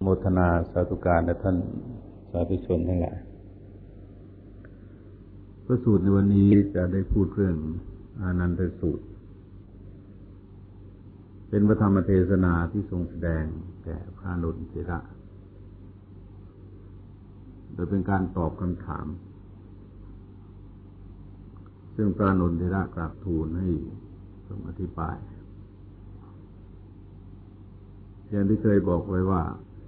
โมทนาสาธุการและท่านสาธุชนทั้งหลายพระสูตรในวันนี้จะได้พูดเรื่องอานันตสูตรเป็นพระธรรมเทศนาที่ทรงแสดงแก่พระอานนท์เถระโดยเป็นการตอบคำถามซึ่งพระอานนท์เถระกราบทูลให้ทรงอธิบายอย่างที่เคยบอกไว้ว่า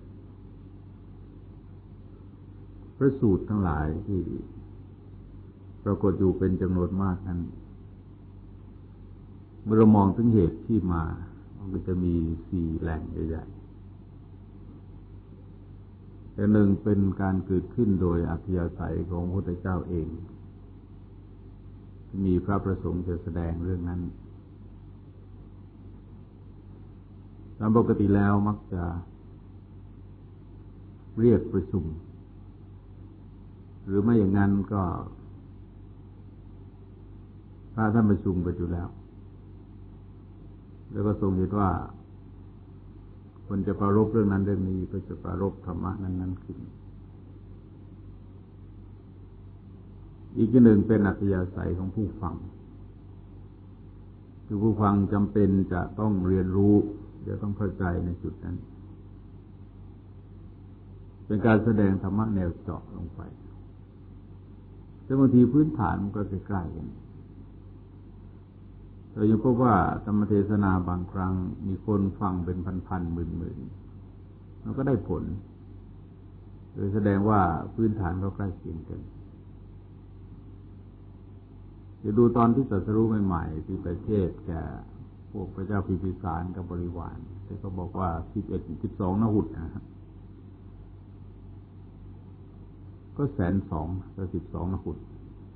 พระสูตรทั้งหลายที่ปรากฏอยู่เป็นจำนวนมากนั้นเมื่อเรามองถึงเหตุที่มามันก็จะมี4แหล่งใหญ่ๆแต่หนึ่งเป็นการเกิดขึ้นโดยอัธยาศัยของพระพุทธเจ้าเองมีพระประสงค์จะแสดงเรื่องนั้นตามปกติแล้วมักจะเรียกประชุมหรือไม่อย่างนั้นก็พระท่านประชุมกันอยู่แล้วก็ทรงเห็นว่าคนจะปรารภเรื่องนั้นเรื่องนี้ก็จะปรารภธรรมะนั้นๆขึ้นอีกหนึ่งเป็นอัธยาศัยของผู้ฟังคือผู้ฟังจำเป็นจะต้องเรียนรู้จะต้องเข้าใจในจุดนั้นเป็นการแสดงธรรมะแนวเจาะลงไปแต่บางทีพื้นฐานมันก็ใกล้ๆกันเรายังพบว่าธรรมเทศนาบางครั้งมีคนฟังเป็นพันๆหมื่นๆมันก็ได้ผลโดยแสดงว่าพื้นฐานก็ใกล้เคียงกันจะดูตอนที่ตรัสรู้ใหม่ๆที่ประเทศแก่พวกพระเจ้าพิมพิสารกับบริวารที่เขาบอกว่า11-12 นหุตนะครับก็120,000กับ12 นหุต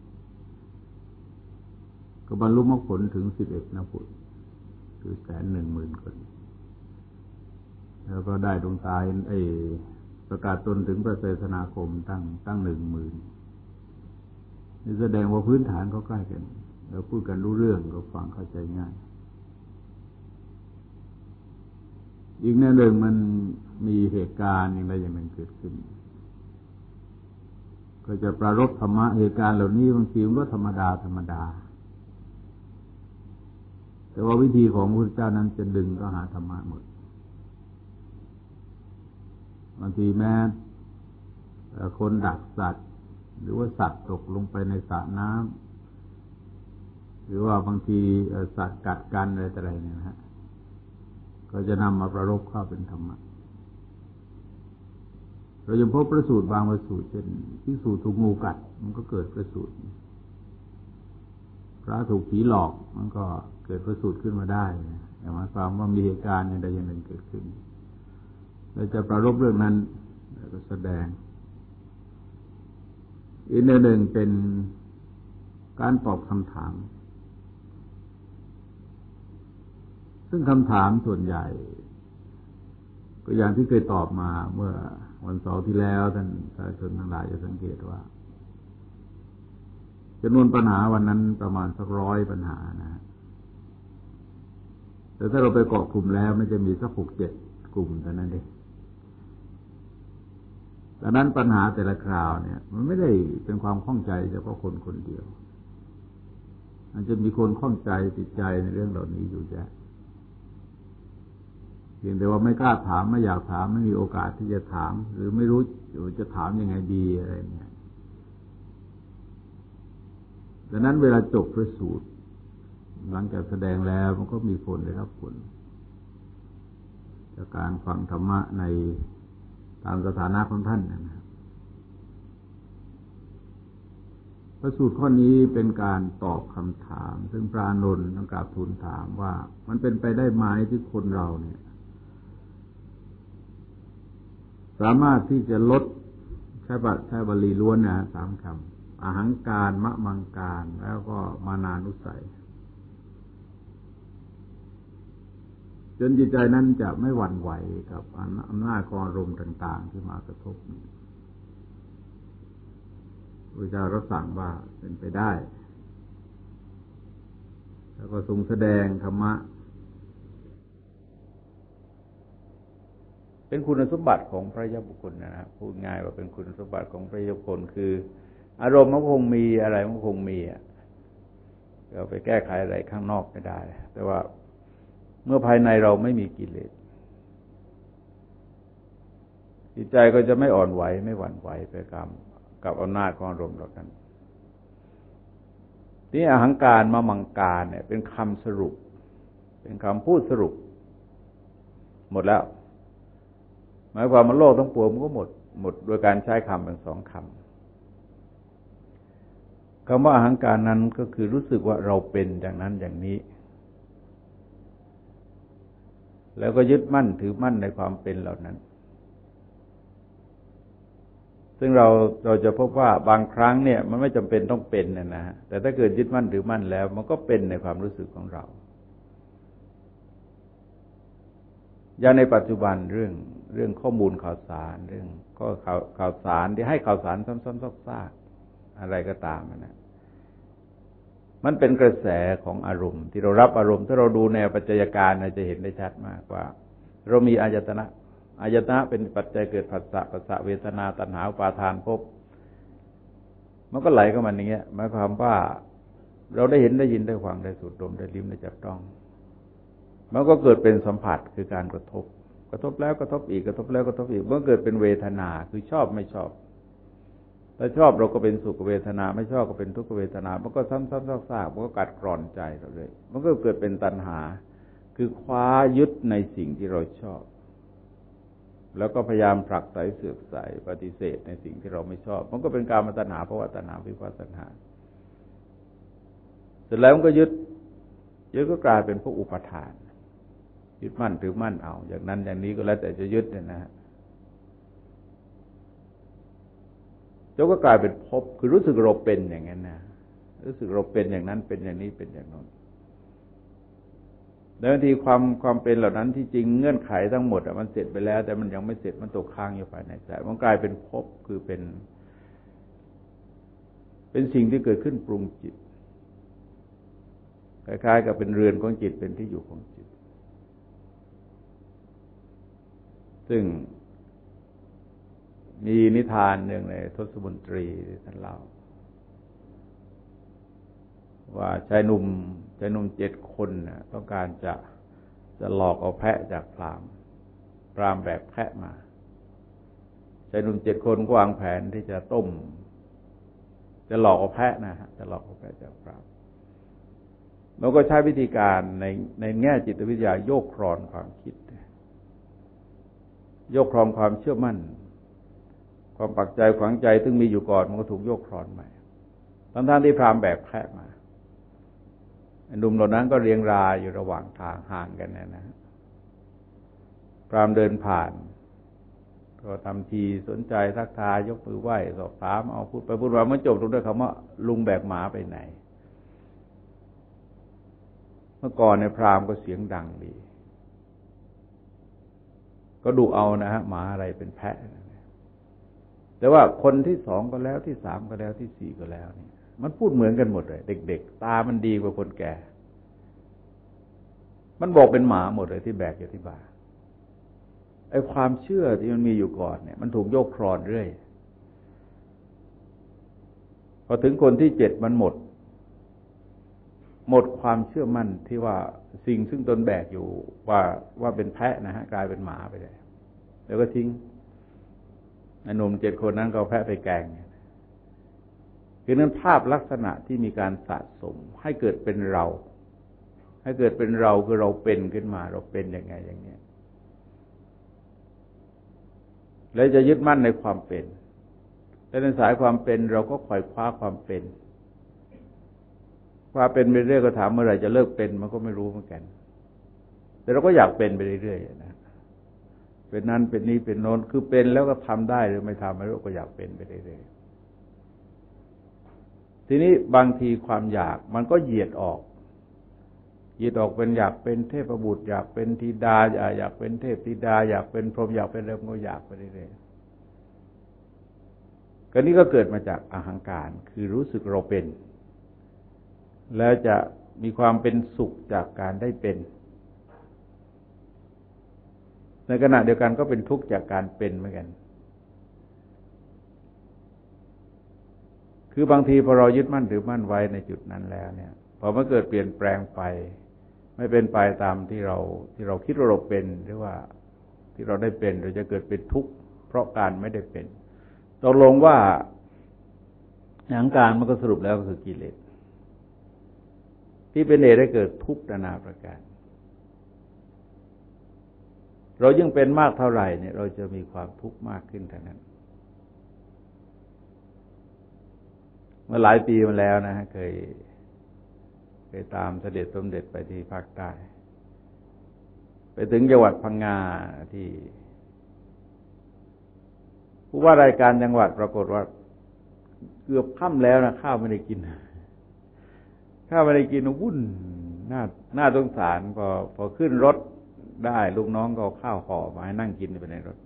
ก็บรรลุมรรคผลถึง11 นหุตคือ110,000 คนแล้วก็ได้ดวงตาประกาศตนถึงพระเทศนาคมตั้ง 10,000 นี่แสดงว่าพื้นฐานเขาใกล้กันแล้วพูดกันรู้เรื่องก็ฟังเข้าใจง่ายอีกแนวหนึ่งมันมีเหตุการณ์อย่างใดอย่างหนึ่งเกิดขึ้นก็จะปรารภธรรมะเหตุการณ์เหล่านี้บางทีมันก็ธรรมดาแต่ว่าวิธีของพระพุทธเจ้านั้นจะดึงก็หาธรรมะหมดบางทีแม้คนดักสัตว์หรือว่าสัตว์ตกลงไปในสระน้ำหรือว่าบางทีสัตว์กัดกันอะไรเนี่ยนะฮะก็จะนำมาประรบเข้าเป็นธรรมะเราจะพบประสูตรบางประสูตรเช่นภิกษุถูกงูกัดมันก็เกิดประสูตรพระถูกผีหลอกมันก็เกิดประสูตรขึ้นมาได้หมายความว่ามีเหตุการณ์อย่างใดอย่างหนึ่งเกิดขึ้นเราจะประรบเรื่องนั้นแล้วก็แสดงอีกหนึ่งเป็นการตอบคำถามซึ่งคำถามส่วนใหญ่ก็อย่างที่เคยตอบมาเมื่อวันเสาร์ที่แล้วท่านสาธุชนทั้งหลายจะสังเกตว่าจำนวนปัญหาวันนั้นประมาณสัก100 ปัญหานะแต่ถ้าเราไปเกาะกลุ่มแล้วมันจะมีสัก 6-7 กลุ่มเท่านั้นเองดังนั้นปัญหาแต่ละคราวเนี่ยมันไม่ได้เป็นความข้องใจเฉพาะคนคนเดียวมันจะมีคนข้องใจติดใจในเรื่องเหล่านี้อยู่เยอะเพียงแต่ว่าไม่กล้าถามไม่อยากถามไม่มีโอกาสที่จะถามหรือไม่รู้จะถามยังไงดีอะไรเนี่ยดังนั้นเวลาจบพระสูตรหลังจากแสดงแล้วมันก็มีผลได้รับผลจากการฟังธรรมะในตามสถานะของท่านนะครับพระสูตรข้อนี้เป็นการตอบคำถามซึ่งพระอานนท์ต้องกราบทูลถามว่ามันเป็นไปได้ไหมที่คนเราเนี่ยสามารถที่จะลดใช้บาลีล้วนนะ3 คำอหังการมะมังการแล้วก็มานานุสัยจนจิตใจนั้นจะไม่หวั่นไหวกับอำนาจของอารมณ์ต่างๆที่มากระทบพระเจ้ารับสั่งว่าเป็นไปได้แล้วก็ทรงแสดงธรรมะเป็นคุณสมบัติของพระยะบุคคลนะครับพูดง่ายว่าเป็นคุณสมบัติของพระยะบุคคลคืออารมณ์มันคงมีอะไรมันคงมีเราไปแก้ไขอะไรข้างนอกไม่ได้แต่ว่าเมื่อภายในเราไม่มีกิเลสจิตใจก็จะไม่อ่อนไหวไม่หวั่นไหวไปกับอำนาจของอารมณ์เหล่านั้นนี่อหังการมมังการเนี่ยเป็นคำสรุปเป็นคำพูดสรุปหมดแล้วหมายความว่าโลกทั้งปวงมันก็หมดโดยการใช้คำเป็น2 คำคำว่าอหังการนั้นก็คือรู้สึกว่าเราเป็นอย่างนั้นอย่างนี้แล้วก็ยึดมั่นถือมั่นในความเป็นเหล่านั้นซึ่งเราจะพบว่าบางครั้งเนี่ยมันไม่จำเป็นต้องเป็นนะฮะแต่ถ้าเกิดยึดมั่นถือมั่นแล้วมันก็เป็นในความรู้สึกของเราอย่างในปัจจุบันเรื่องข้อมูลข่าวสารเรื่องข้อข่าวสารที่ให้ข่าวสารซ้ำๆซากๆอะไรก็ตามนะมันเป็นกระแสของอารมณ์ที่เรารับอารมณ์ถ้าเราดูแนวปัจจัยการจะเห็นได้ชัดมากว่าเรามีอายตนะเป็นปัจจัยเกิดผัสสะเวทนาตัณหาอุปาทานภพมันก็ไหลเข้ามาอย่างเงี้ยหมายความว่าเราได้เห็นได้ยินได้ฟังได้สูดดมได้ลิ้มได้จับต้องมันก็เกิดเป็นสัมผัสคือการกระทบแล้วกระทบอีกกระทบแล้วกระทบอีกมันเกิดเป็นเวทนาคือชอบไม่ชอบถ้าชอบเราก็เป็นสุขเวทนาไม่ชอบก็เป็นทุกขเวทนามันก็ซ้ำๆซากๆมันก็กัดกร่อนใจเราเลยมันก็เกิดเป็นตัณหาคือคว้ายึดในสิ่งที่เราชอบแล้วก็พยายามผลักไสเสือกใส่ปฏิเสธในสิ่งที่เราไม่ชอบมันก็เป็นกามตัณหาภวตัณหาวิภวตัณหาเสร็จแล้วมันก็ยึดก็กลายเป็นพวกอุปาทานยึดมั่นถือมั่นเอาอย่างนั้นอย่างนี้ก็แล้วแต่จะยึดเนี่ยนะฮะก็กลายเป็นภพคือรู้สึกเราเป็นอย่างนั้นนะรู้สึกเราเป็นอย่างนั้นเป็นอย่างนี้เป็นอย่างนั้นแล้วบางทีความเป็นเหล่านั้นที่จริงเงื่อนไขทั้งหมดมันเสร็จไปแล้วแต่มันยังไม่เสร็จมันตกค้างอยู่ภายในใจมันกลายเป็นภพคือเป็นสิ่งที่เกิดขึ้นปรุงจิตคล้ายๆกับเป็นเรือนของจิตเป็นที่อยู่ของจิตซึ่งมีนิทานหนึ่งในทศมนตรีท่านเล่าว่าชายหนุ่ม7 คนต้องการจะหลอกเอาแพะจากพราหมณ์แบกแพะมาชายหนุ่ม7 คนก็วางแผนที่จะต้มจะหลอกเอาแพะนะฮะจะหลอกเอาแพะจากพราหมณ์แล้วก็ใช้วิธีการในแง่จิตวิทยาโยกคลอนความคิดโยกคลอนความเชื่อมั่นความปักใจฝังใจซึ่งมีอยู่ก่อนมันก็ถูกโยกคลอนใหม่ทั้งที่พราหมณ์แบกแพะมาหนุ่มเหล่านั้นก็เรียงรายอยู่ระหว่างทางห่างกันนะพราหมณ์เดินผ่านก็ทำทีสนใจทักทายยกมือไหว้สอบถามเอาพูดไปพูดมามันจบลงด้วยคำว่าลุงแบกหมาไปไหนเมื่อก่อนในพราหมณ์ก็เสียงดังดีก็ดูเอานะฮะหมาอะไรเป็นแพะแต่ว่าคนที่2ก็แล้วที่3ก็แล้วที่4ก็แล้วนี่มันพูดเหมือนกันหมดเลยเด็กๆตามันดีกว่าคนแก่มันบอกเป็นหมาหมดเลยที่แบกอยู่ที่บ่าไอ้ความเชื่อที่มันมีอยู่ก่อนเนี่ยมันถูกโยกคลอนเรื่อยพอถึงคนที่7มันหมดความเชื่อมั่นที่ว่าสิ่งซึ่งตนแบกอยู่ว่าเป็นแพะนะฮะกลายเป็นหมาไปเลยแล้วก็ทิ้งไอ้หนุ่ม7 คนนั้นก็แพะไปแกงคือนั้นภาพลักษณะที่มีการสะสมให้เกิดเป็นเราคือเราเป็นขึ้นมาเราเป็นยังไงอย่างเนี้ยแล้วจะยึดมั่นในความเป็นและในสายความเป็นเราก็ขวายคว้าความเป็นไปเรื่อยก็ถามเมื่อไหร่จะเลิกเป็นมันก็ไม่รู้เหมือนกันแต่เราก็อยากเป็นไปเรื่อยๆนะเป็นนั้นเป็นนี้เป็นโน้นคือเป็นแล้วก็ทำได้หรือไม่ทำไม่รู้ก็อยากเป็นไปเรื่อยๆทีนี้บางทีความอยากมันก็เหยียดออกเป็นอยากเป็นเทพบุตรอยากเป็นธิดาอยากเป็นเทพธิดาอยากเป็นพรหมอยากเป็นอะไรก็อยากไปเรื่อยๆก็นี้ก็เกิดมาจากอหังการคือรู้สึกเราเป็นแล้วจะมีความเป็นสุขจากการได้เป็นในขณะเดียวกันก็เป็นทุกข์จากการเป็นเหมือนกันคือบางทีพอเรายึดมั่นถือมั่นไว้ในจุดนั้นแล้วเนี่ยพอมันเกิดเปลี่ยนแปลงไปไม่เป็นไปตามที่เราคิดว่าเราเป็นหรือว่าที่เราได้เป็นเราจะเกิดเป็นทุกข์เพราะการไม่ได้เป็นตกลงว่าอหังการมันก็สรุปแล้วก็คือกิเลสที่เป็นเหตุให้เกิดทุกข์นานาประการเรายิ่งเป็นมากเท่าไหร่เนี่ยเราจะมีความทุกข์มากขึ้นเท่านั้นเมื่อหลายปีมาแล้วนะเคยตามเสด็จสมเด็จไปที่ภาคใต้ไปถึงจังหวัดพังงาที่ผู้ว่าราชการจังหวัดปรากฏว่าเกือบค่ำแล้วนะข้าวไม่ได้กินวุ่นน่าสงสารพอขึ้นรถได้ลูกน้องก็เอาข้าวห่อมาให้นั่งกินไปในรถ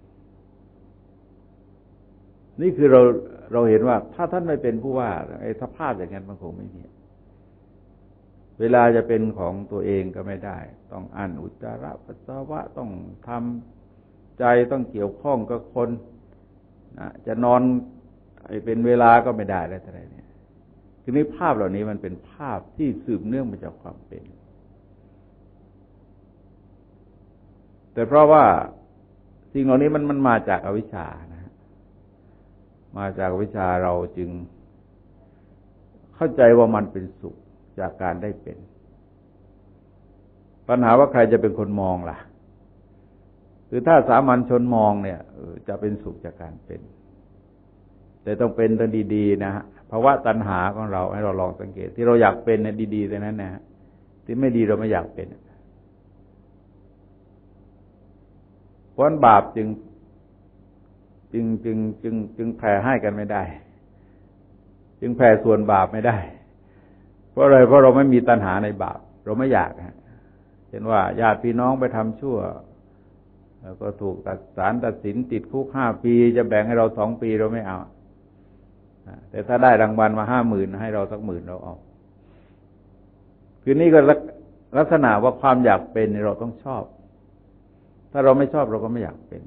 นี่คือเราเห็นว่าถ้าท่านไม่เป็นผู้ว่าไอ้สภาพอย่างนั้นมันคงไม่มีเวลาจะเป็นของตัวเองก็ไม่ได้ต้องอั้นอุจจาระปัสสาวะต้องทำใจต้องเกี่ยวข้องกับคนจะนอนเป็นเวลาก็ไม่ได้แล้วอะไรเนี่ยทีนี้ภาพเหล่านี้มันเป็นภาพที่สืบเนื่องมาจากความเป็นแต่เพราะว่าสิ่งเหล่านี้มันมาจากอวิชชานะมาจากอวิชชาเราจึงเข้าใจว่ามันเป็นสุขจากการได้เป็นปัญหาว่าใครจะเป็นคนมองล่ะคือถ้าสามัญชนมองเนี่ยจะเป็นสุขจากการเป็นแต่ต้องเป็นตัวดีๆนะฮะภาวะตัณหาของเราให้เราลองสังเกตที่เราอยากเป็นเนี่ยดีๆแต่นั้นนะฮะที่ไม่ดีเราไม่อยากเป็นเพราะบาปจึงแผ่ให้กันไม่ได้จึงแผ่ส่วนบาปไม่ได้เพราะอะไรเพราะเราไม่มีตัณหาในบาปเราไม่อยากเห็นว่าญาติพี่น้องไปทำชั่วแล้วก็ถูกศาลตัดสินติดคุก5 ปีจะแบ่งให้เรา2 ปีเราไม่เอาแต่ถ้าได้รางวัลมา50,000ให้เราสัก10,000เราเอาคือนี่ก็ลักษณะว่าความอยากเป็นเราต้องชอบถ้าเราไม่ชอบเราก็ไม่อยากเป็น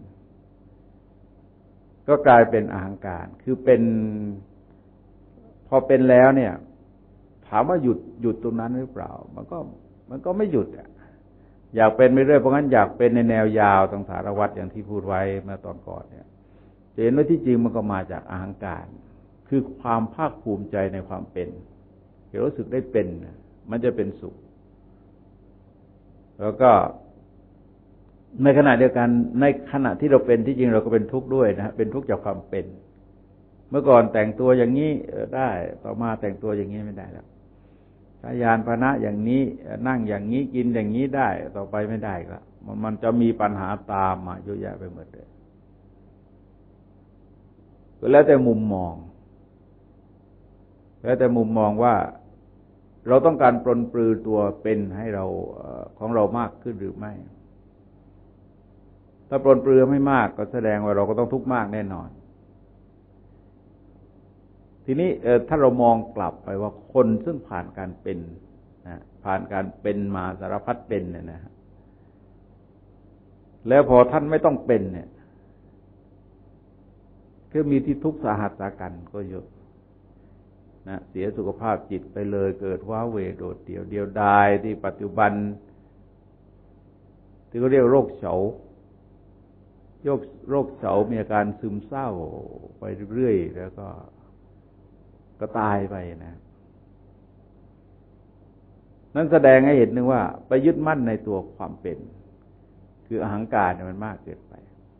ก็กลายเป็นอหังการคือเป็นพอเป็นแล้วเนี่ยถามว่าหยุดตรงนั้นหรือเปล่ามันก็ไม่หยุดอยากเป็นไปเรื่อยเพราะงั้นอยากเป็นในแนวยาวสังสารวัฏอย่างที่พูดไว้เมื่อตอนก่อนเนี่ยเห็นว่าที่จริงมันก็มาจากอหังการคือความภาคภูมิใจในความเป็นรู้สึกได้เป็นมันจะเป็นสุขแล้วก็ในขณะเดียวกันในขณะที่เราเป็นที่จริงเราก็เป็นทุกข์ด้วยนะเป็นทุกข์จากความเป็นเมื่อก่อนแต่งตัวอย่างนี้ได้ต่อมาแต่งตัวอย่างนี้ไม่ได้แล้วใช้ยานพาหนะอย่างนี้นั่งอย่างนี้กินอย่างนี้ได้ต่อไปไม่ได้แล้วมันจะมีปัญหาตามมาเยอะแยะไปหมดเลยก็แล้วแต่มุมมองว่าเราต้องการปรนปรือตัวเป็นให้เราของเรามากขึ้นหรือไม่ถ้าปรนปรือไม่มากก็แสดงว่าเราก็ต้องทุกข์มากแน่นอนทีนี้ถ้าเรามองกลับไปว่าคนซึ่งผ่านการเป็นผ่านการเป็นมาสารพัดเป็นเนี่ยนะแล้วพอท่านไม่ต้องเป็นเนี่ยก็มีที่ทุกข์สาหัสสากันก็เยอะนะเสียสุขภาพจิตไปเลยเกิดว้าเหวโดดเดี่ยวเดียวดายที่ปัจจุบันที่เขาเรียกโรคเฉามีอาการซึมเศร้าไปเรื่อยๆแล้วก็ตายไปนะนั่นแสดงให้เห็นนึงว่าไปยึดมั่นในตัวความเป็นคืออหังการมันมากเกินไป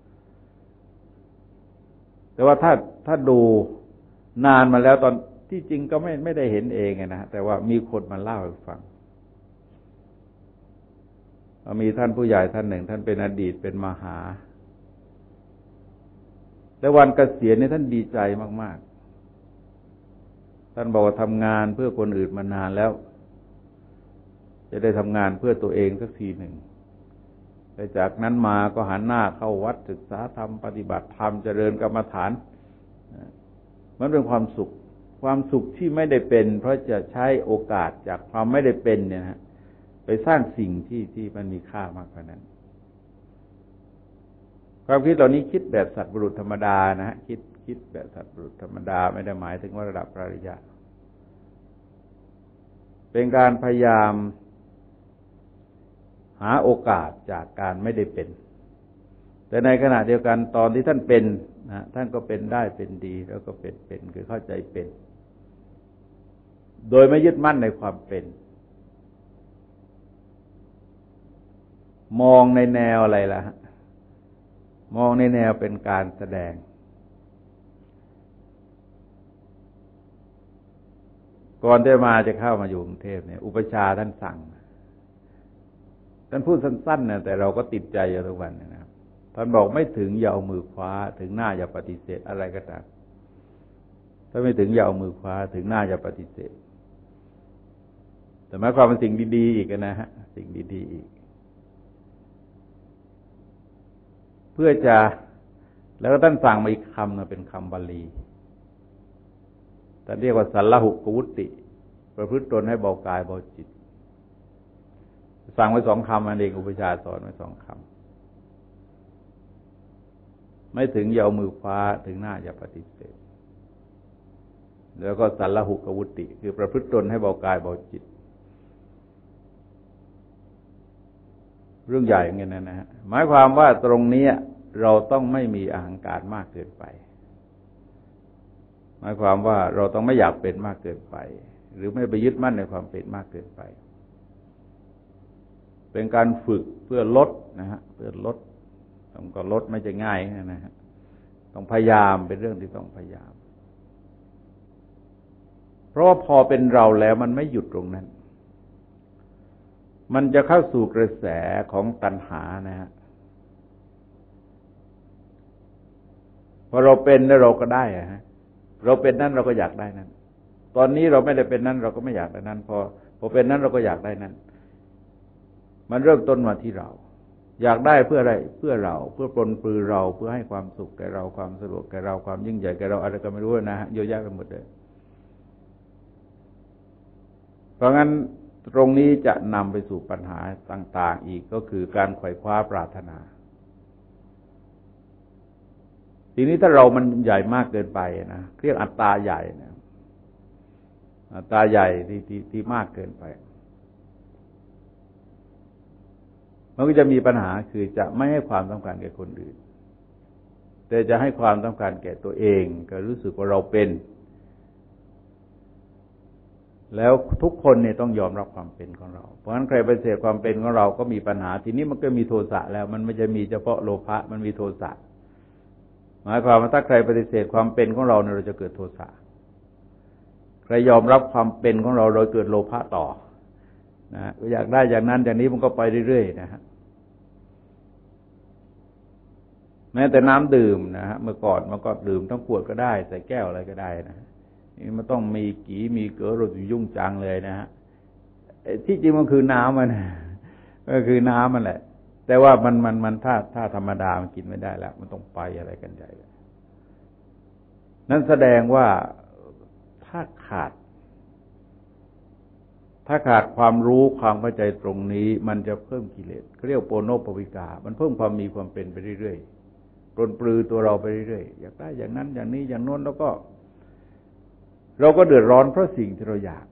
แต่ว่าถ้าดูนานมาแล้วตอนที่จริงก็ไม่ได้เห็นเองนะแต่ว่ามีคนมาเล่าให้ฟังมีท่านผู้ใหญ่ท่านหนึ่งท่านเป็นอดีตเป็นมหาและวันเกษียณนี่ท่านดีใจมากๆท่านบอกว่าทำงานเพื่อคนอื่นมานานแล้วจะได้ทำงานเพื่อตัวเองสักทีหนึ่งแต่จากนั้นมาก็หันหน้าเข้าวัดศึกษาธรรมปฏิบัติธรรมเจริญกรรมฐานมันเป็นความสุขที่ไม่ได้เป็นเพราะจะใช้โอกาสจากความไม่ได้เป็นเนี่ยนะไปสร้างสิ่งที่มันมีค่ามากกว่านั้นความคิดเหล่านี้คิดแบบสัตว์บุรุษธรรมดานะฮะคิดแบบสัตว์บุรุษธรรมดาไม่ได้หมายถึงว่าระดับพระอริยะเป็นการพยายามหาโอกาสจากการไม่ได้เป็นแต่ในขณะเดียวกันตอนที่ท่านเป็นนะท่านก็เป็นได้เป็นดีแล้วก็เป็นคือเข้าใจเป็นโดยไม่ยึดมั่นในความเป็นมองในแนวอะไรล่ะมองในแนวเป็นการแสดงก่อนที่จะเข้ามาอยู่กรุงเทพเนี่ยอุปชาท่านสั่งท่านพูดสั้นๆนะแต่เราก็ติดใจอยู่ทุกวันนะครับท่านบอกไม่ถึงอย่าเอามือคว้าถึงหน้าอย่าปฏิเสธอะไรก็ตามถ้าไม่ถึงอย่าเอามือคว้าถึงหน้าอย่าปฏิเสธแต่หมายความเป็นสิ่งดีๆอีกนะฮะสิ่งดีๆอีกเพื่อจะแล้วก็ท่านสั่งมาอีกคำนะเป็นคำบาลีท่านเรียกว่าสัลลหุกวุตติประพฤติตนให้เบากายเบาจิตสั่งไว้2 คำนั่นเองอุปชาสอนไว้2 คำไม่ถึงอย่าเอามือคว้าถึงหน้าอย่าปฏิเสธแล้วก็สัลลหุกวุตติคือประพฤติตนให้เบากายเบาจิตเรื่องใหญ่อย่างเงี้ยนะฮะหมายความว่าตรงนี้เราต้องไม่มีอหังการมากเกินไปหมายความว่าเราต้องไม่อยากเป็นมากเกินไปหรือไม่ไปยึดมั่นในความเป็นมากเกินไปเป็นการฝึกเพื่อลดนะฮะเพื่อลดต้องก็ลดไม่จะง่ายนะฮะต้องพยายามเป็นเรื่องที่ต้องพยายามเพราะว่าพอเป็นเราแล้วมันไม่หยุดตรงนั้นมันจะเข้าสู่กระแสของตัณหานะฮะพอเราเป็นแล้วเราก็ได้ฮะเราเป็นนั้นเราก็อยากได้นั้นตอนนี้เราไม่ได้เป็นนั้นเราก็ไม่อยากได้นั้นพอเป็นนั้นเราก็อยากได้นั้นมันเริ่มต้นมาที่เราอยากได้เพื่ออะไรเพื่อเราเพื่อปลนปลือเราเพื่อให้ความสุขแก่เราความสะดวกแก่เราความยิ่งใหญ่แก่เราอะไรก็ไม่รู้นะฮะเยอะแยะไปหมดเลยเพราะงั้นตรงนี้จะนำไปสู่ปัญหาต่างๆอีกก็คือการไขว่คว้าปรารถนาทีนี้ถ้าเรามันใหญ่มากเกินไปนะเรียกอัตตาใหญ่นะอัตตาใหญ่ที่มากเกินไปมันก็จะมีปัญหาคือจะไม่ให้ความสำคัญแก่คนอื่นแต่จะให้ความสำคัญแก่ตัวเองก็รู้สึกว่าเราเป็นแล้วทุกคนเนี่ยต้องยอมรับความเป็นของเราเพราะฉะนั้นใครปฏิเสธความเป็นของเราก็มีปัญหาทีนี้มันก็มีโทสะแล้วมันไม่จะมีเฉพาะโลภะมันมีโทสะหมายความว่าถ้าใครปฏิเสธความเป็นของเราเนี่ยเราจะเกิดโทสะใครยอมรับความเป็นของเราเกิดโลภะต่อนะก็อยากได้อย่างนั้นอย่างนี้มันก็ไปเรื่อยๆนะฮะแม้แต่น้ำดื่มนะฮะเมื่อก่อนมันก็ดื่มต้องขวดก็ได้ใส่แก้วอะไรก็ได้นะนี่มันต้องมีกี่มีเกลือรสยุ่งจังเลยนะฮะที่จริงมันคือน้ำมันก็คือน้ำมันแหละแต่ว่ามันถ้าธรรมดามันกินไม่ได้แล้วมันต้องไปอะไรกันใหญ่นั่นแสดงว่าถ้าขาดความรู้ความเข้าใจตรงนี้มันจะเพิ่มกิเลสเขาเรียกโปโนปวิกามันเพิ่มความมีความเป็นไปเรื่อยๆปรนปลือตัวเราไปเรื่อยๆอยากได้อย่างนั้นอย่างนี้อย่างโน้นแล้วก็เราก็เดือดร้อนเพราะสิ่งที่เราอยาก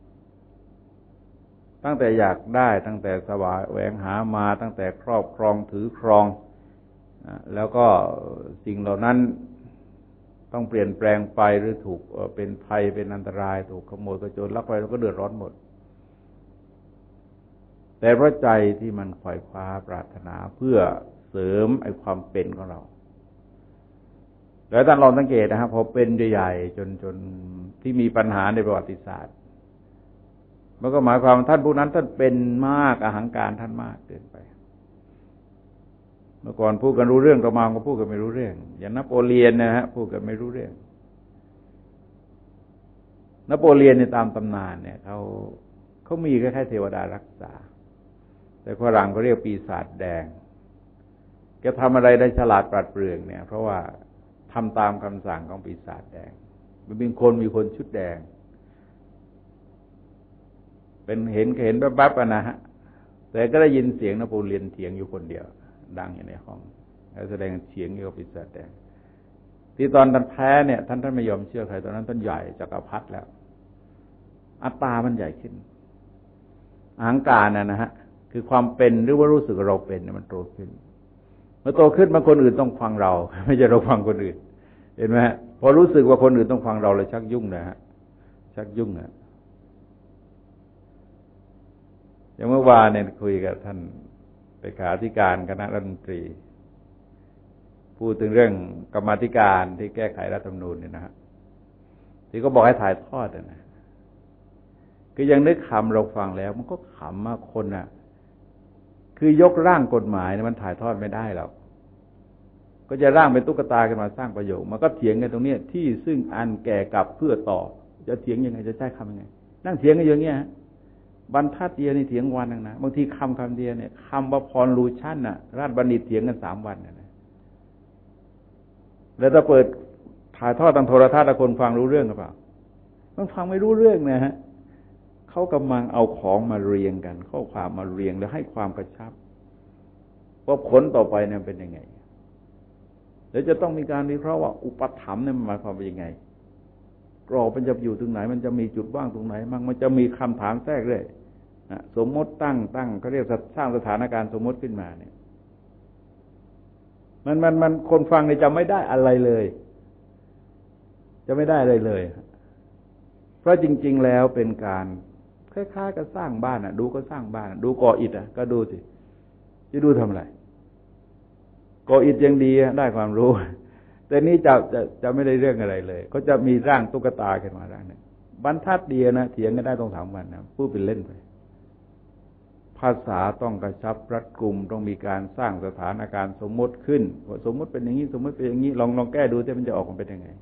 ตั้งแต่อยากได้ตั้งแต่แสวงแหวงหามาตั้งแต่ครอบครองถือครองแล้วก็สิ่งเหล่านั้นต้องเปลี่ยนแปลงไปหรือถูกเป็นภัยเป็นอันตรายถูกขโมยกระโจนลักไปเราก็เดือดร้อนหมดแต่เพราะใจที่มันไขว่คว้าปรารถนาเพื่อเสริมไอ้ความเป็นของเราแล้วท่านลองสังเกตนะครับพอเป็นใหญ่ๆจนที่มีปัญหาในประวัติศาสตร์มันก็หมายความว่าท่านผู้นั้นท่านเป็นมากอหังการท่านมากเกินไปเมื่อก่อนพูดกันรู้เรื่องต่อมาก็พูดกันไม่รู้เรื่องอย่างนโปเลียนนะฮะพูดกันไม่รู้เรื่องนโปเลียนในตามตำนานเนี่ยเขามีคล้ายๆเทวดารักษาแต่ฝรั่งเขาเรียกปีศาจแดงแกทำอะไรได้ฉลาดปราดเปรื่องเนี่ยเพราะว่าทำตามคำสั่งของปีศาจแดงมันมีคนชุดแดงเป็นเห็นแป๊บๆนะฮะแต่ก็ได้ยินเสียงนโปเลียนเถียงอยู่คนเดียวดังอยู่ในห้องแสดงเฉียงกับปีศาจแดงที่ตอนท่านแพ้เนี่ยท่านไม่ยอมเชื่อใครตอนนั้นท่านใหญ่จักรพรรดิแล้วอัตตามันใหญ่ขึ้นอหังการนะฮะคือความเป็นหรือว่ารู้สึกเราเป็นเนี่ยมันโตขึ้นเมื่อโตขึ้นบางคนอื่นต้องฟังเราไม่ใช่เราฟังคนอื่นเห็นไหมฮะพอรู้สึกว่าคนอื่นต้องฟังเราเลยชักยุ่งนะฮะชักยุ่งนะอย่างเมื่อวานเนี่ยคุยกับท่านเลขาธิการคณะรัฐมนตรีพูดถึงเรื่องกรรมาธิการที่แก้ไขรัฐธรรมนูญเนี่ยนะฮะที่ก็บอกให้ถ่ายทอดนะคือยังนึกคำเราฟังแล้วมันก็ขำมากคนน่ะคือยกร่างกฎหมายเนี่ยมันถ่ายทอดไม่ได้หรอกก็จะร่างเป็นตุ๊กตาขึ้นมาสร้างประโยชน์มันก็เถียงกันตรงนี้ที่ซึ่งอันแก่กับเพื่อต่อจะเถียงยังไงจะใช้คำยังไงนั่งเถียงกันอย่างเงี้ยบรรทัดเดียวนี่เถียงวันนึงนะบางทีคำเดียวเนี่ยคำว่าพรลูชั่นน่ะราชบัณฑิตเถียงกัน3 วันนะแล้วถ้าเปิดถ่ายทอดทางโทรทัศน์คนฟังรู้เรื่องหรือเปล่ามันฟังไม่รู้เรื่องนะฮะเขากำลังเอาของมาเรียงกันข้อความมาเรียงแล้วให้ความกระชับว่าผลต่อไปเนี่ยเป็นยังไงแล้วจะต้องมีการวิเคราะห์ว่าอุปถัมภ์เนี่ยมันหมายความว่ายังไงกรอบมันจะอยู่ตรงไหนมันจะมีจุดว่างตรงไหนมันจะมีคำถามแทรกเลยสมมติตั้งเขาเรียกสร้างสถานการณ์สมมติขึ้นมาเนี่ยมันคนฟังเนี่ยจะไม่ได้อะไรเลยจะไม่ได้อะไรเลยเพราะจริงๆแล้วเป็นการคล้ายๆกับสร้างบ้านดูก็สร้างบ้านดูก่ออิฐก็ดูสิจะดูทำอะไรก่ออิฐยังดีได้ความรู้แต่นี้จะไม่ได้เรื่องอะไรเลยเขาจะมีร่างตุ๊กตาขึ้นมาร่างนึงบรรทัดเดียวนะเถียงกันได้ต้อง3 วันนะพูดเป็นเล่นไปภาษาต้องกระชับรัดกุมต้องมีการสร้างสถานการณ์สมมติขึ้นว่าสมมติเป็นอย่างนี้สมมติเป็นอย่างนี้ลองแก้ดูสิมันจะออกมาเป็นยังไง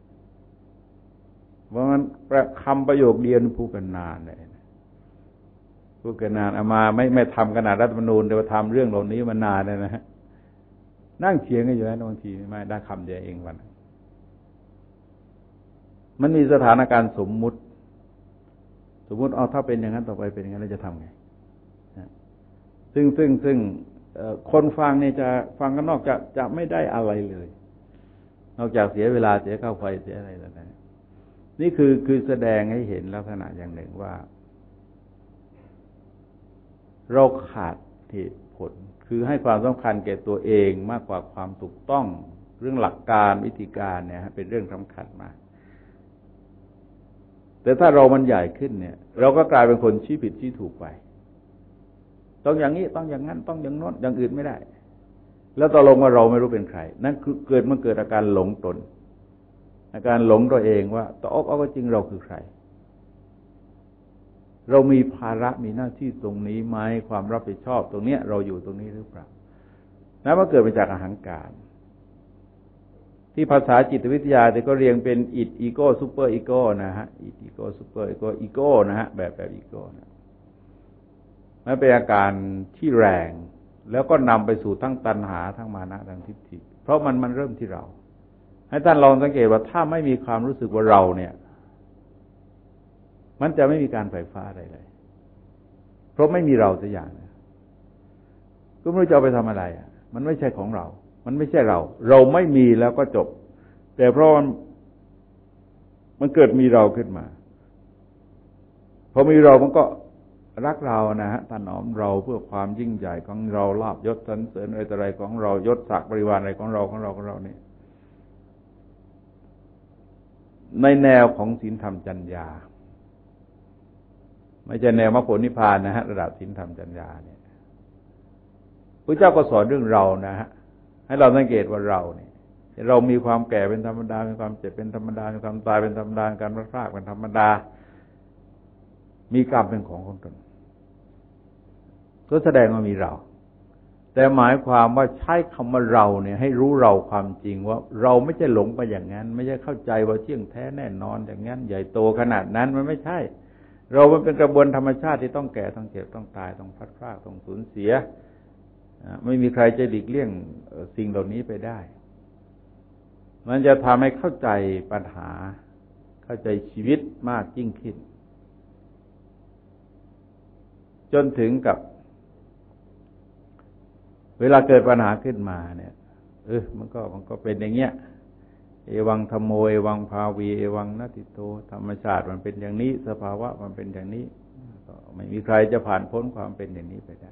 เพราะมันคำประโยคเดียวพูดกันนานเลยพูดกันนานเอามาไม่ทำขนาดรัฐธรรมนูญแต่ว่าทำเรื่องเหล่านี้มานานเลยนะฮะนั่งเถียงกันอยู่นะบางทีไม่ได้คำเดียวเองวันมันมีสถานการณ์สมมุติเอาถ้าเป็นอย่างนั้นต่อไปเป็นอย่างนั้นเราจะทำไงซึ่งคนฟังเนี่ยจะฟังกันนอกจะไม่ได้อะไรเลยนอกจากเสียเวลาเสียค่าไฟเสียอะไรต่างๆนี่คือแสดงให้เห็นลักษณะอย่างหนึ่งว่าเราขาดเหตุผลคือให้ความสำคัญแก่ตัวเองมากกว่าความถูกต้องเรื่องหลักการวิธีการเนี่ยเป็นเรื่องสำคัญมากแต่ถ้าเรามันใหญ่ขึ้นเนี่ยเราก็กลายเป็นคนชี้ผิดชี้ถูกไปต้องอย่างนี้ต้องอย่างนั้นต้องอย่างโน้นอย่างอื่นไม่ได้แล้วตกลงว่าเราไม่รู้เป็นใครนั่นคือเกิดอาการหลงตนอาการหลงตัวเองว่าตกเอาก็จริงเราคือใครเรามีภาระมีหน้าที่ตรงนี้ไหมความรับผิดชอบตรงเนี้ยเราอยู่ตรงนี้หรือเปล่านั่นมันเกิดมาจากอหังการที่ภาษาจิตวิทยาแต่ก็เรียงเป็นอิดอีโก้ซูเปอร์อีโก้นะฮะอิดอีโก้ซูเปอร์อีโก้นะฮะแบบอีโก้นะมันเป็นอาการที่แรงแล้วก็นำไปสู่ทั้งตัณหาทั้งมานะทั้งทิฏฐิเพราะมันเริ่มที่เราให้ท่านลองสังเกตว่าถ้าไม่มีความรู้สึกว่าเราเนี่ยมันจะไม่มีการไฟฟ้าอะไรเลยเพราะไม่มีเราสักอย่างก็ไม่รู้จะเอาไปทำอะไรมันไม่ใช่ของเรามันไม่ใช่เราไม่มีแล้วก็จบแต่เพราะมันเกิดมีเราขึ้นมาพอมีเรามันก็รักเรานะฮะถนอมเราเพื่อความยิ่งใหญ่ของเราลาภยศสรรเสริญอะไรของเรายศศักดิ์บริวารอะไรของเราเนี่ยในแนวของศีลธรรมจรรยาไม่ใช่แนวมรรคผลนิพพานนะฮะระดับศีลธรรมจรรยาเนี่ยพระเจ้าก็สอนเรื่องเรานะฮะให้เราสังเกตว่าเราเนี่ยเรามีความแก่เป็นธรรมดามีความเจ็บเป็นธรรมดามีความตายเป็นธรรมดาการพลาดพลาดเป็นธรรมดามีกรรมเป็นของตนก็แสดงว่ามีเราแต่หมายความว่าใช้คำว่าเราเนี่ยให้รู้เราความจริงว่าเราไม่ใช่หลงไปอย่างนั้นไม่ใช่เข้าใจว่าเที่ยงแท้แน่นอนอย่างนั้นใหญ่โตขนาดนั้นมันไม่ใช่เรามันเป็นกระบวนธรรมชาติที่ต้องแก่ต้องเจ็บต้องตายต้องพลาดพลาดต้องสูญเสียไม่มีใครจะหลีกเลี่ยงสิ่งเหล่านี้ไปได้มันจะทำให้เข้าใจปัญหาเข้าใจชีวิตมากยิ่งขึ้นจนถึงกับเวลาเกิดปัญหาขึ้นมาเนี่ยมันก็เป็นอย่างเงี้ยเอวังธัมโมเอวังภาวีเอวังนัตติโตธรรมชาติมันเป็นอย่างนี้สภาวะมันเป็นอย่างนี้ก็ไม่มีใครจะผ่านพ้นความเป็นอย่างนี้ไปได้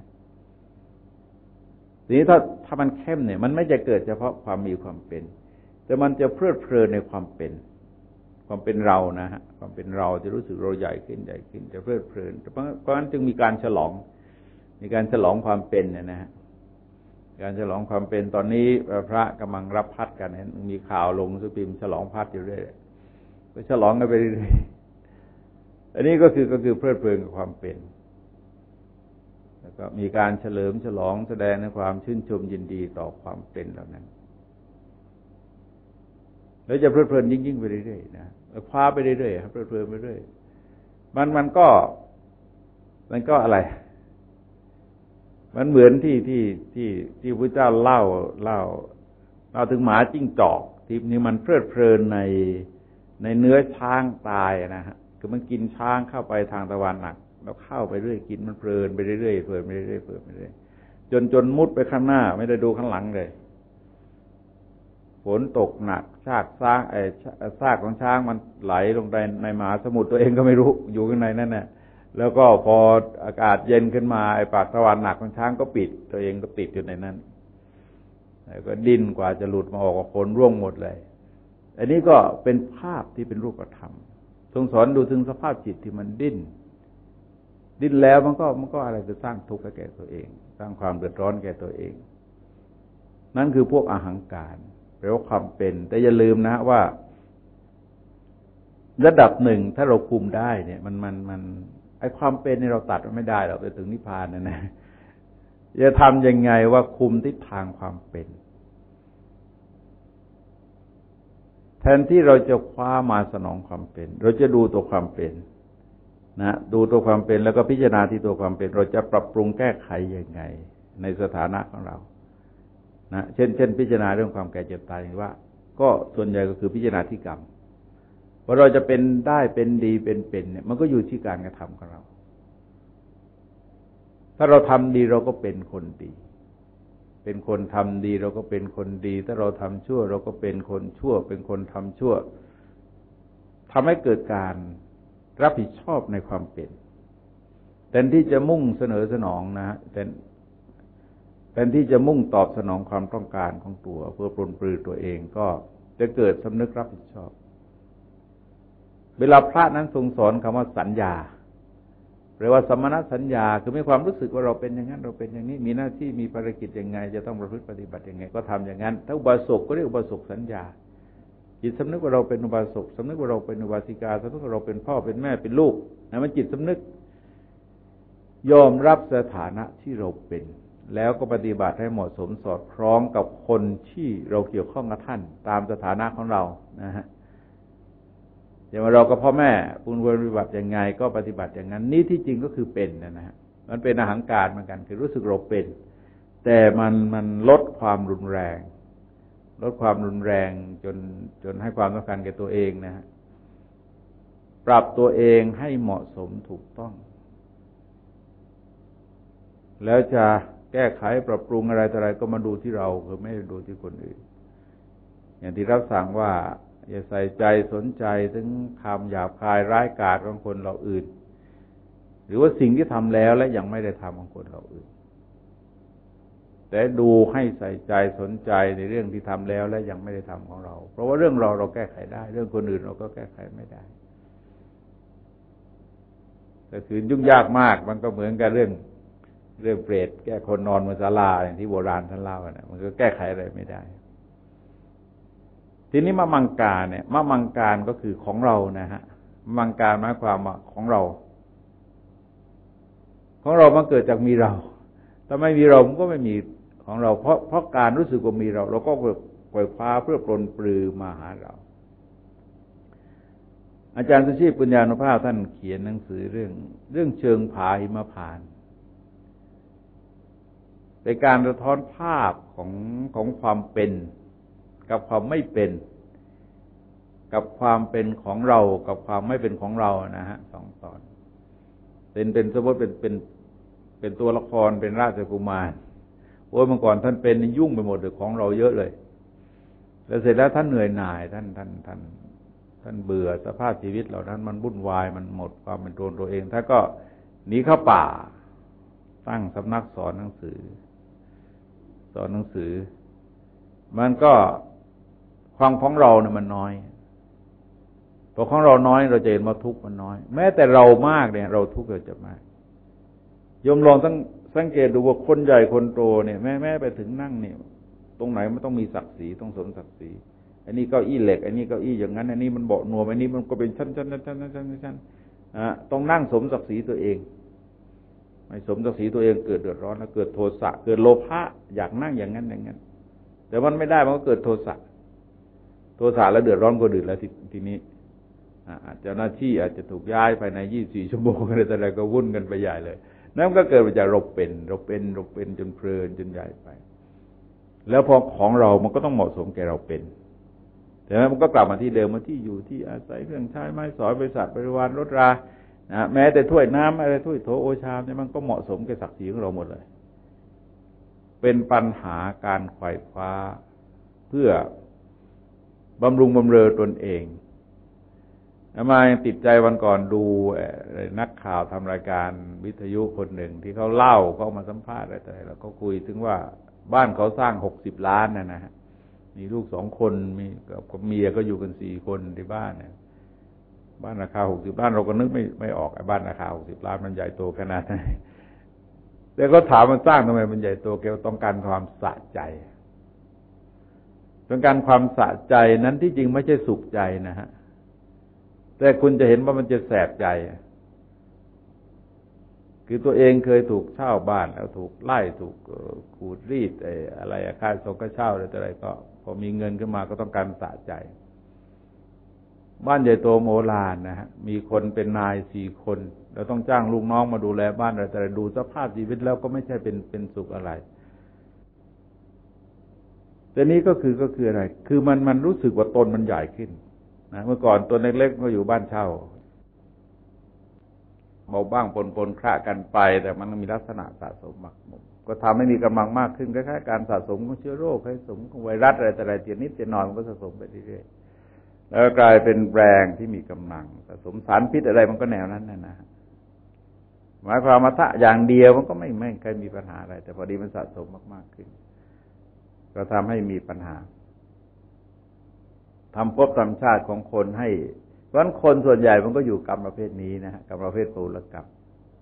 ทีนี้ถ้ามันเข้มเนี่ยมันไม่จะเกิดเฉพาะความมีความเป็นแต่มันจะเพลิดเพลินในความเป็นเรานะฮะความเป็นเราจะรู้สึกเราใหญ่ขึ้นจะเพลิดเพลินเพราะฉะนั้นจึงมีการฉลองความเป็นเนี่ยนะฮะการฉลองความเป็นตอนนี้พระกำลังรับพัดกันเห็นมีข่าวลงสุพิมพ์ฉลองพัดอยู่เรื่อยก็ฉลองกันไปเรื่อยอันนี้ก็คือเพลิดเพลินกับความเป็นแล้วก็มีการเฉลิมฉลองแสดงในความชื่นชมยินดีต่อความเป็นเหล่านั้นแล้วจะเพลิดเพลินยิ่งไปเรื่อยๆนะคว้าไปเรื่อยๆครับเพลิดเพลินไปเรื่อยมันก็อะไรมันเหมือนที่พระเจ้าเล่าถึงหมาจิ้งจอกที่นี่มันเพลิดเพลินในเนื้อช้างตายนะฮะคือมันกินช้างเข้าไปทางตะวันออกแล้วเข้าไปเรื่อยกินมันเพลินไปเรื่อยเพลินไปเรื่อยเพลินไปเรื่อยจนมุดไปข้างหน้าไม่ได้ดูข้างหลังเลยฝนตกหนักซากของช้างมันไหลลงในมหาสมุทรตัวเองก็ไม่รู้อยู่ข้างในนั่นแหละแล้วก็พออากาศเย็นขึ้นมาไอ้ปากตะวันหนักของช้างก็ปิดตัวเองก็ติดอยู่ในนั้นแล้วก็ดิ้นกว่าจะหลุดมาออกฝนร่วงหมดเลยอันนี้ก็เป็นภาพที่เป็นรูปธรรมทรงสอนดูถึงสภาพจิตที่มันดิ้นแล้วมันก็อะไรจะสร้างทุกข์แก่ตัวเองสร้างความเดือดร้อนแก่ตัวเองนั่นคือพวกอหังการแปลว่าความเป็นแต่อย่าลืมนะว่าระดับหนึ่งถ้าเราคุมได้เนี่ยมันไอ้ความเป็นนี่เราตัดมันไม่ได้เราไปถึงนิพพานนะจะทำยังไงว่าคุมทิศทางความเป็นแทนที่เราจะคว้ามาสนองความเป็นเราจะดูตัวความเป็นนะดูตัวความเป็นแล้วก็พิจารณาที่ตัวความเป็นเราจะปรับปรุงแก้ไขยังไงในสถานะของเรานะเช่นพิจารณาเรื่องความแก่เจ็บตายว่าก็ส่วนใหญ่ก็คือพิจารณาที่กรรมว่าเราจะเป็นได้เป็นดีเป็นเนี่ยมันก็อยู่ที่การกระทำของเราถ้าเราทำดีเราก็เป็นคนดีเป็นคนทำดีเราก็เป็นคนดีถ้าเราทำชั่วเราก็เป็นคนชั่วเป็นคนทำชั่วทำให้เกิดการรับผิดชอบในความเป็นแทนที่จะมุ่งเสนอสนองนะฮะแทนที่จะมุ่งตอบสนองความต้องการของตัวเพื่อปรนปรือตัวเองก็จะเกิดสำนึกรับผิดชอบเวลาพระนั้นทรงสอนคำว่าสัญญาหรือว่าสมณสัญญาคือมีความรู้สึกว่าเราเป็นอย่างนั้นเราเป็นอย่างนี้มีหน้าที่มีภารกิจยังไงจะต้องประพฤติปฏิบัติยังไงก็ทำอย่างนั้นถ้าอุบาสกก็เรียกอุบาสกสัญญาจิตสำนึกว่าเราเป็นอุบาสกสำนึกว่าเราเป็นอุบาสิกาสำนึกว่าเราเป็นพ่อเป็นแม่เป็นลูกนะมันจิตสำนึกยอมรับสถานะที่เราเป็นแล้วก็ปฏิบัติให้เหมาะสมสอดคล้องกับคนที่เราเกี่ยวข้องกับท่านตามสถานะของเรานะฮะอย่างเรากับพ่อแม่คุณควรปฏิบัติยังไงก็ปฏิบัติอย่างนั้นนี่ที่จริงก็คือเป็นนะฮะมันเป็นอหังการเหมือนกันคือรู้สึกเราเป็นแต่มันลดความรุนแรงจนให้ความสำคัญแก่ตัวเองนะฮะปรับตัวเองให้เหมาะสมถูกต้องแล้วจะแก้ไขปรับปรุงอะไรต่ออะไรก็มาดูที่เราคือไม่ได้ดูที่คนอื่นอย่างที่รับสั่งว่าอย่าใส่ใจสนใจถึงคำหยาบคายร้ายกาจของคนเราอื่นหรือว่าสิ่งที่ทำแล้วและยังไม่ได้ทำของคนเราอื่นแต่ดูให้ใส่ใจสนใจในเรื่องที่ทำแล้วและยังไม่ได้ทำของเราเพราะว่าเรื่องเราแก้ไขได้เรื่องคนอื่นเราก็แก้ไขไม่ได้แต่คือยุ่งยากมากมันก็เหมือนกับเรื่องเปรตแก้คนนอนบนศาลาอย่างที่โบราณท่านเล่านะมันก็แก้ไขอะไรไม่ได้ทีนี้มะมังการเนี่ยมะมังการก็คือของเรานะฮะมะมังการหมายความว่าของเรามันเกิดจากมีเราถ้าไม่มีเรามันก็ไม่มีของเราเพราะการรู้สึกว่ามีเราก็ปล่อยคว้าเพื่อปรนปรือมาหาเราอาจารย์สุชีพปุญญานุภาพท่านเขียนหนังสือเรื่องเชิงผาหิมพานต์เป็นการสะท้อนภาพของความเป็นกับความไม่เป็นกับความเป็นของเรากับความไม่เป็นของเรานะฮะสองตอนเป็นสมมติเป็นตัวละครเป็นราชกุมารโอ้ยเมื่อก่อนท่านเป็นยุ่งไปหมดเลยของเราเยอะเลยแล้วเสร็จแล้วท่านเหนื่อยหน่ายท่านเบื่อสภาพชีวิตเหล่านั้นมันวุ่นวายมันหมดความเป็นตัวเองท่านก็หนีเข้าป่าตั้งสำนักสอนหนังสือมันก็ความของเราเนี่ยมันน้อยพอของเราน้อยเราจะเห็นว่าทุกข์มันน้อยแม้แต่เรามากเนี่ยเราทุกข์เราจะมากโยมลองสังเกตดูว่าคนใหญ่คนโตเนี่ยแม้ไปถึงนั่งเนี่ยตรงไหนมันต้องมีศักดิ์ศรีต้องสมศักดิ์ศรีอันนี้เก้าอี้เหล็กอันนี้เก้าอี้อย่างนั้นอันนี้มันเบาะนวมอันนี้มันก็เป็นชั้นต้องนั่งสมศักดิ์ศรีตัวเองไม่สมศักดิ์ศรีตัวเองเกิดเดือดร้อนแล้วเกิดโทสะเกิดโลภะอยากนั่งอย่างนั้นอย่างนั้นแต่มันไม่ได้มันก็เกิดโทสะแล้วเดือดร้อนก็เดือดแล้วทีนี้อาจจะหน้าที่อาจจะถูกย้ายภายใน24 ชั่วโมงอะไรแต่อะไรก็วุ่นกันไปใหญ่เลยนั่นก็เกิดมาจากเราเป็นจนเพลินจนใหญ่ไปแล้วพอของเรามันก็ต้องเหมาะสมแก่เราเป็นแต่มันก็กลับมาที่เดิมมาที่อยู่ที่อาศัยเครื่องใช้ไม้สอยบริษัทบริวารรถราแม้แต่ถ้วยน้ำอะไรถ้วยโถโอชามเนี่ยมันก็เหมาะสมแก่ศักดิ์ศรีของเราหมดเลยเป็นปัญหาการไขว่คว้าเพื่อบำรุงบำเรอตนเองมาติดใจวันก่อนดูนักข่าวทำรายการวิทยุคนหนึ่งที่เขาเล่าเขามาสัมภาษณ์อะไรแล้วก็คุยถึงว่าบ้านเขาสร้าง60 ล้านนะฮะมีลูก2 คนมีกับเมียก็อยู่กัน4 คนที่บ้านเนี่ยบ้านราคา60 ล้านเราก็นึกไม่ออกไอ้บ้านราคา60 ล้านมันใหญ่โตขนาดไหนแต่ก็ถามมันสร้างทำไมมันใหญ่โตแกต้องการความสะใจต้องการความสะใจนั้นที่จริงไม่ใช่สุขใจนะฮะแต่คุณจะเห็นว่ามันจะแสบใจคือตัวเองเคยถูกเช่าบ้านแล้วถูกไล่ถูกขูดรีดอะไรค่าส่งค่าเช่าอะไรก็พอมีเงินขึ้นมาก็ต้องการสะใจบ้านใหญ่โตโมฬารนะฮะมีคนเป็นนาย4 คนแล้วต้องจ้างลูกน้องมาดูแลบ้านอะไรแต่ดูสภาพชีวิตแล้วก็ไม่ใช่เป็นสุขอะไรแต่นี้ก็คืออะไรคือมันรู้สึกว่าตนมันใหญ่ขึ้นนะเมื่อก่อนตัวเล็กๆก็อยู่บ้านเช่าเบาบ้างปนคละกันไปแต่มันมีลักษณะสะสมหมักหมมก็ทำให้มีกำลังมากขึ้นคล้ายๆการสะสมของเชื้อโรคสะสมของไวรัสอะไรแต่ละทีนิดจะน้อยมันก็สะสมไปเรื่อยๆแล้วกลายเป็นแรงที่มีกำลังสะสมสารพิษอะไรมันก็แนวนั้นนะหมายความว่าถ้าอย่างเดียวมันก็ไม่เคยมีปัญหาอะไรแต่พอดีมันสะสมมากๆขึ้นก็ทำให้มีปัญหาทำภพทำชาติของคนให้เพราะฉะนั้นคนส่วนใหญ่มันก็อยู่กรรมประเภทนี้นะฮะกรรมประเภทปูรกรรม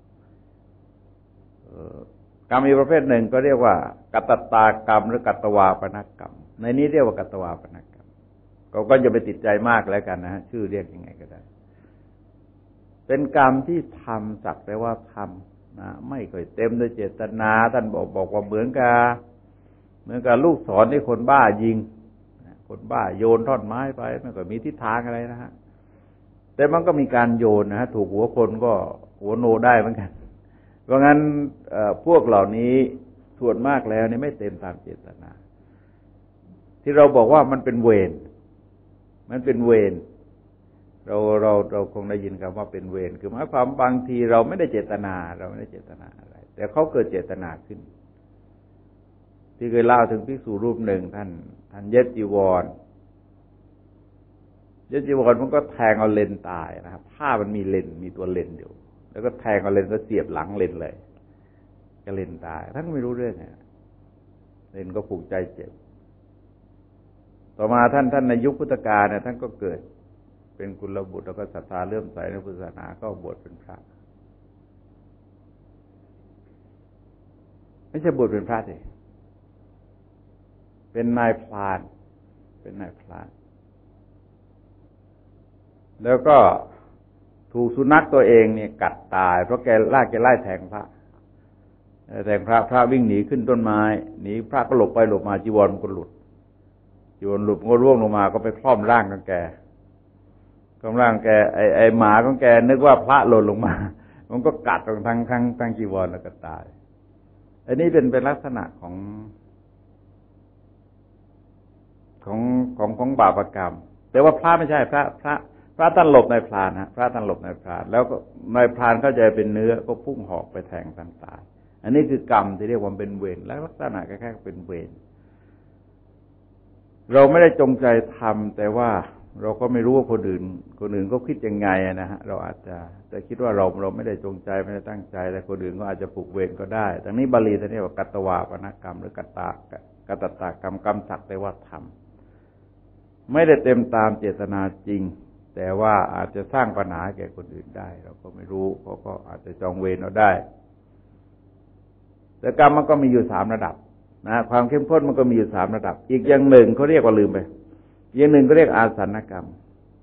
กรรมอีกประเภทหนึ่งก็เรียกว่ากัตตากรรมหรือกัตตวาปนกรรมในนี้เรียกว่ากัตตวาปนกรรมก็จะไปติดใจมากแล้วกันนะฮะชื่อเรียกยังไงก็ได้เป็นกรรมที่ทำสักแต่ว่าทำนะไม่เคยเต็มด้วยเจตนาท่านบอกว่าเหมือนกับลูกศรที่คนบ้ายิงคนบ้าโยนท่อนไม้ไปไม่ก็มีทิศทางอะไรนะฮะแต่มันก็มีการโยนนะฮะถูกหัวคนก็หัวโนได้เหมือนกันเพราะงั้นพวกเหล่านี้ส่วนมากแล้วนี่ไม่เต็มตามเจตนาที่เราบอกว่ามันเป็นเวรเราคงได้ยินคำว่าเป็นเวรคือหมายความบางทีเราไม่ได้เจตนาอะไรแต่เขาเกิดเจตนาขึ้นที่เคยเล่าถึงภิกษุรูปหนึ่งท่านเย็บจีวรมันก็แทงเอาเลนตายนะครับผ้ามันมีเลนมีตัวเลนอยู่แล้วก็แทงเอาเลนก็เสียบหลังเลนเลยก็เลนตายท่านก็ไม่รู้เรื่องไงเลนก็ผูกใจเจ็บต่อมาท่านในยุคพุทธกาลเนี่ยท่านก็เกิดเป็นกุลบุตรแล้วก็ศรัทธาเลื่อมใสในพุทธศาสนาก็บวชเป็นพระไม่ใช่บวชเป็นพระสิเป็นนายพรานแล้วก็ถูกสุนัขตัวเองเนี่ยกัดตายเพราะแกไล่แทงพระวิ่งหนีขึ้นต้นไม้หนีพระก็หลบไปหลบมาจีวรมันก็หลุดมันก็ร่วงลงมาก็ไปคล่อมร่างของแกไอหมาของแกนึกว่าพระหล่นลงมามันก็กัดทั้งจีวรแล้วก็ตายอันนี้เป็นลักษณะของบาปกรรมแต่ว่าพระไม่ใช่พระท่านหลบในพรานนะพระท่านหลบในพรานแล้วก็ในพรานเข้าใจเป็นเนื้อก็พุ่งหอกไปแทงท่านตายอันนี้คือกรรมที่เรียกว่าเป็นเวรและลักษณะแค่เป็นเวรเราไม่ได้จงใจทำแต่ว่าเราก็ไม่รู้ว่าคนอื่นก็คิดยังไงนะฮะเราอาจจะคิดว่าเราไม่ได้จงใจไม่ได้ตั้งใจแต่คนอื่นก็อาจจะผูกเวรก็ได้แต่นี้บาลีท่านเรียกว่ากัตตวาปนกรรมหรือกัตตากรรมกรรมสักแต่ว่าทำไม่ได้เต็มตามเจตนาจริงแต่ว่าอาจจะสร้างปัญหาแก่คนอื่นได้เราก็ไม่รู้เขาก็อาจจะจองเวรเราได้แต่กรรมมันก็มีอยู่3ระดับนะความเข้มข้นมันก็มีอยู่3ระดับอีกอย่างหนึ่งเขาเรียกว่าลืมไปอย่างหนึ่งก็เรียกอาสันกรรม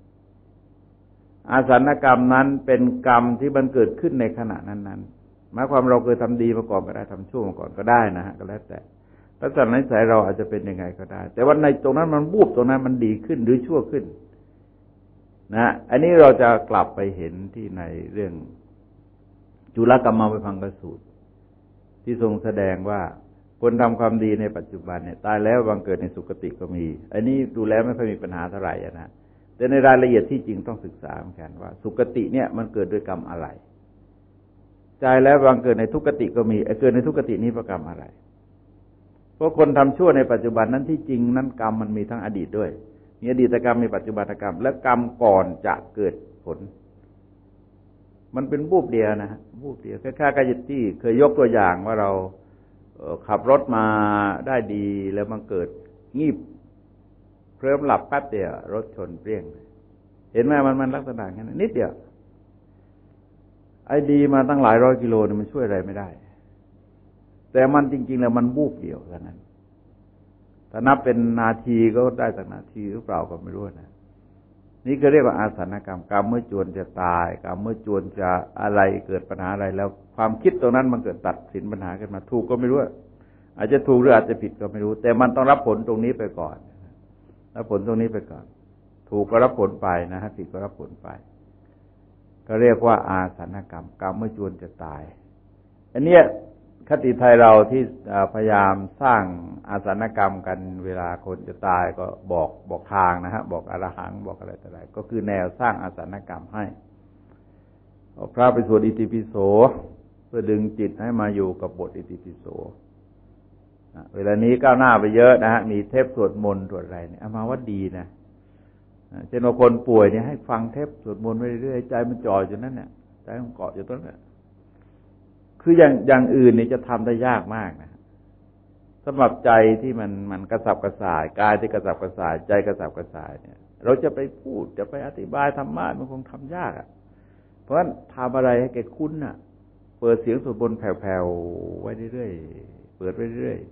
อาสันกรรมนั้นเป็นกรรมที่มันเกิดขึ้นในขณะนั้นๆหมายความเราเคยทำดีมาก่อนก็ได้ทำชั่วมาก่อนก็ได้นะฮะก็แล้วแต่ลักษณะนิสัยเราอาจจะเป็นยังไงก็ได้แต่ว่าในตรงนั้นมันบูบตรงนั้นมันดีขึ้นหรือชั่วขึ้นนะอันนี้เราจะกลับไปเห็นที่ในเรื่องจุลกรรมวิภังคสูตรที่ทรงแสดงว่าคนทำความดีในปัจจุบันเนี่ยตายแล้วบังเกิดในสุคติก็มีอันนี้ดูแล้วไม่ค่อยมีปัญหาเท่าไหร่นะแต่ในรายละเอียดที่จริงต้องศึกษาเหมือนกันว่าสุคติเนี่ยมันเกิดด้วยกรรมอะไรตายแล้วบังเกิดในทุกขติก็มีเกิดในทุกขตินี้เพราะกรรมอะไรเพราะคนทำชั่วในปัจจุบันนั้นที่จริงนั้นกรรมมันมีทั้งอดีตด้วยมีอดีตกรรมมีปัจจุบันกรรมและกรรมก่อนจะเกิดผลมันเป็นบูบเดียวนะฮะบูบเดียวคล้ายๆกับที่เคยยกตัวอย่างว่าเราขับรถมาได้ดีแล้วมันเกิดงีบเคลิ้มหลับแป๊บเดียวรถชนเปรี้ยงเห็นไหมมันลักษณะแค่นั้นนิดเดียวไอ้ดีมาตั้งหลายร้อยกิโลเนี่ยมันช่วยอะไรไม่ได้แต่มันจริงๆแล้วมันบูบเดียวเท่านั้นถ้านับเป็นนาทีก็ได้สักนาทีหรือเปล่าก็ไม่รู้นะนี่ก็เรียกว่าอาสันกรรมกรรมเมื่อจวนจะตายกรรมเมื่อจวนจะอะไรเกิดปัญหาอะไรแล้วความคิดตรงนั้นมันเกิดตัดสินปัญหาขึ้นมาถูกก็ไม่รู้อาจจะถูกหรืออาจจะผิดก็ไม่รู้แต่มันต้องรับผลตรงนี้ไปก่อนรับผลตรงนี้ไปก่อนถูกก็รับผลไปนะฮะผิดก็รับผลไปก็เรียกว่าอาสันกรรมกรรมเมื่อจวนจะตายอันเนี้ยคติไทยเราที่พยายามสร้างอาสันกรรมกันเวลาคนจะตายก็บอกทางนะฮะบอกอรหังบอกอะไรต่ออะไรก็คือแนวสร้างอาสันกรรมให้พระไปสวดอิติปิโสเพื่อดึงจิตให้มาอยู่กับบทอิติปิโสเวลานี้ก้าวหน้าไปเยอะนะฮะมีเทปสวดมนต์สวดอะไรเนี่ยเอามาว่าดีนะเช่นว่าคนป่วยเนี่ยให้ฟังเทปสวดมนต์ไปเรื่อยๆใจมันจ่ออยู่นั่นเนี่ยใจมันเกาะอยู่ตรงนั้นคืออย่างอื่นนี่จะทำได้ยากมากนะสำหรับใจที่มันกระสับกระส่ายกายที่กระสับกระส่ายใจกระสับกระส่ายเนี่ยเราจะไปพูดจะไปอธิบายธรรมะมันคงทำยากอ่ะเพราะฉะนั้นทำอะไรให้แกคุ้นน่ะเปิดเสียงสวดมนต์แผ่วๆไว้เรื่อยๆเปิดไว้เรื่อย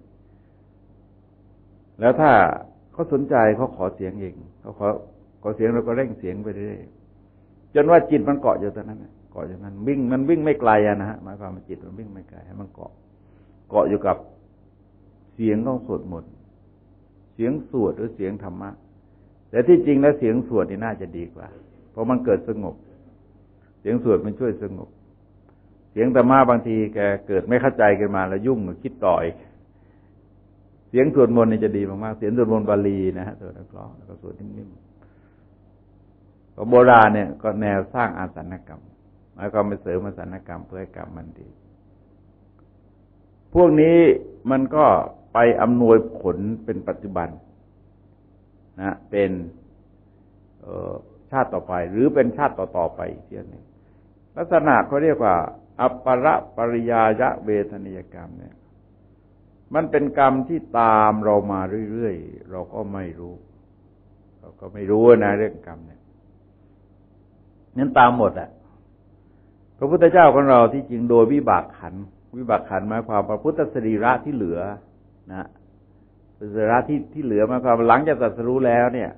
แล้วถ้าเขาสนใจเขาขอเสียงเองเขาขอเสียงเราก็เร่งเสียงไปเรื่อยจนว่าจิตมันเกาะอยู่ตรงนั้นเกาะอยู่นั้นมันวิ่งไม่ไกลนะฮะหมายความว่าจิตมันวิ่งไม่ไกลให้มันเกาะอยู่กับเสียงของสวดมนต์เสียงสวดหรือเสียงธรรมะแต่ที่จริงแล้วเสียงสวดนี่น่าจะดีกว่าเพราะมันเกิดสงบเสียงสวดมันช่วยสงบเสียงธรรมะบางทีแกเกิดไม่เข้าใจขึ้นมาแล้วยุ่งคิดต่ออีกเสียงสวดมนต์นี่จะดีมากๆเสียงสวดมนต์บาลีนะฮะสวดนักร้องแล้วก็สวดนิ่มๆก็โบราณเนี่ยก็แนวสร้างอาสันกรรมหมายความไปเสริมอาสันกรรมเพื่อให้กรรมมันดีพวกนี้มันก็ไปอำนวยผลเป็นปัจจุบันนะเป็นชาติต่อไปหรือเป็นชาติต่อๆไปอีกทีนึงลักษณะเขาเรียกว่าอัปปรปริยายะเวทนิยกรรมเนี่ยมันเป็นกรรมที่ตามเรามาเรื่อยๆเราก็ไม่รู้นะเรื่องกรรมเนี่ยนั้นตามหมดอ่ะพระพุทธเจ้าของเราที่จริงโดยวิบากขันธ์หมายความพระพุทธสรีระที่เหลือนะสรีระที่เหลือหมายความหลังจากตรัสรู้แล้วเนี่ย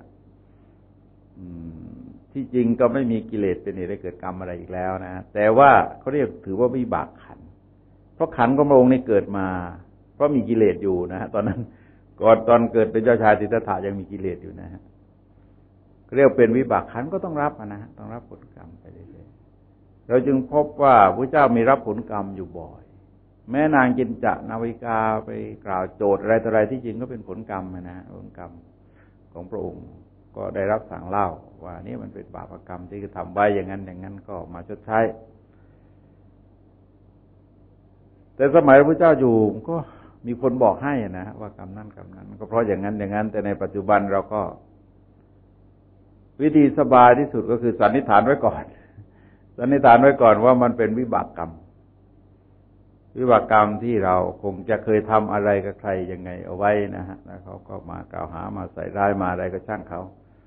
ที่จริงก็ไม่มีกิเลสเป็นเหตุให้เกิดกรรมอะไรอีกแล้วนะแต่ว่าเขาเรียกถือว่าวิบากขันธ์เพราะขันธ์ของพระองค์นี่เกิดมาเพราะมีกิเลสอยู่นะฮะตอนนั้นก่อนตอนเกิดเป็นเจ้าชายสิทธัตถะยังมีกิเลสอยู่นะฮะเรียกเป็นวิบากขันธ์ก็ต้องรับนะฮะต้องรับผลกรรมไปเรื่อยๆเราจึงพบว่าพระเจ้ามีรับผลกรรมอยู่บ่อยแม้นางจินจะนาวิกาไปกล่าวโจทย์อะไรต่ออะไรที่จริงก็เป็นผลกรรมนะฮะผลกรรมของพระองค์ก็ได้รับสั่งเล่าว่านี่มันเป็นบาปกรรมที่ทำไว้อย่างนั้นก็มาชดใช้แต่สมัยพระเจ้าอยู่ก็มีคนบอกให้นะว่ากรรมนั้นกรรมนั้นก็เพราะอย่างนั้นแต่ในปัจจุบันเราก็วิธีสบายที่สุดก็คือสันนิษฐานไว้ก่อนสันนิษฐานไว้ก่อนว่ามันเป็นวิบากกรรมที่เราคงจะเคยทำอะไรกับใครยังไงเอาไว้นะฮะแล้วเขาก็มากล่าวหามาใส่ร้ายมาอะไรก็ช่างเขา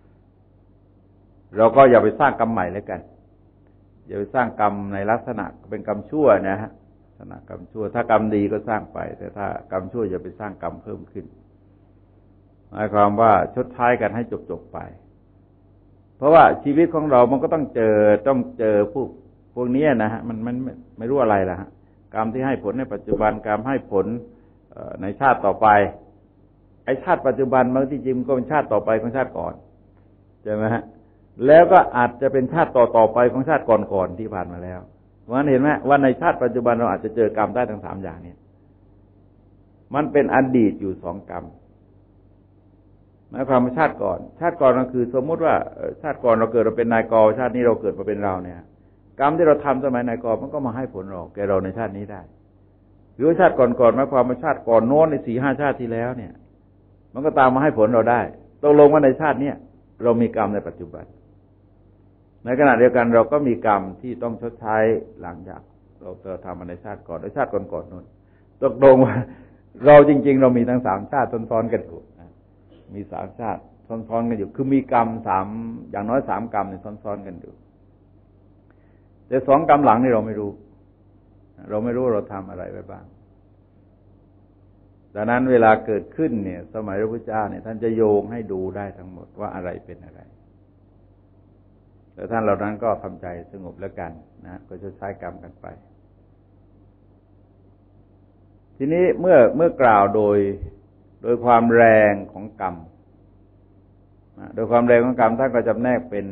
เราก็อย่าไปสร้างกรรมใหม่เลยกันอย่าไปสร้างกรรมในลักษณะเป็นกรรมชั่วนะฮะลักษณะกรรมชั่วถ้ากรรมดีก็สร้างไปแต่ถ้ากรรมชั่วอย่าไปสร้างกรรมเพิ่มขึ้นหมายความว่าชดใช้กันให้จบไปเพราะว่าชีวิตของเรามันก็ต้องเจอพวกนี้นะฮะมันไม่รู้อะไรล่ะฮะกรรมที่ให้ผลในปัจจุบันกรรมให้ผลในชาติต่อไปไอ้ชาติปัจจุบันบางที่จริงก็เป็นชาติต่อไปของชาติก่อนใช่ไหมฮะแล้วก็อาจจะเป็นชาติต่อไปของชาติก่อนๆที่ผ่านมาแล้วเพราะฉะนั้นเห็นไหมว่าในชาติปัจจุบันเราอาจจะเจอกรรมได้ทั้งสามอย่างนี้มันเป็นอดีตอยู่สองกรรมหมายความว่าชาติก่อนก็คือสมมุติว่าชาติก่อนเราเกิดเราเป็นนายกชาตินี้เราเกิดมาเป็นเราเนี่ยกรรมที่เราทำสมัยนายกมันก็มาให้ผลแก่เราในชาตินี้ได้หรือว่าชาติก่อนหมายความว่าชาติก่อนโน้นใน 4-5 ชาติที่แล้วเนี่ยมันก็ตามมาให้ผลเราได้ตกลงว่าในชาตินี้เรามีกรรมในปัจจุบันในขณะเดียวกันเราก็มีกรรมที่ต้องชดใช้หลังจากเราทำมาในชาติก่อนและชาติก่อนนู้นตกลงว่าเราจริงๆเรามีทั้ง3ชาติซ้อนๆกันอยู่มี3ชาติซ้อนๆกันอยู่คือมีกรรม3อย่างน้อย3กรรมเนี่ยซ้อนๆกันอยู่แต่2กรรมหลังนี่เราไม่รู้เราทำอะไรไว้บ้างดังนั้นเวลาเกิดขึ้นเนี่ยสมัยพระพุทธเจ้าเนี่ยท่านจะโยงให้ดูได้ทั้งหมดว่าอะไรเป็นอะไรแต่ท่านเหล่านั้นก็ทำใจสงบแล้วกันนะก็จะใช้กรรมกันไปทีนี้เมื่อกล่าวโดยความแรงของกรรมโดยความแรงของกรรมท่านก็จำแนกเป็น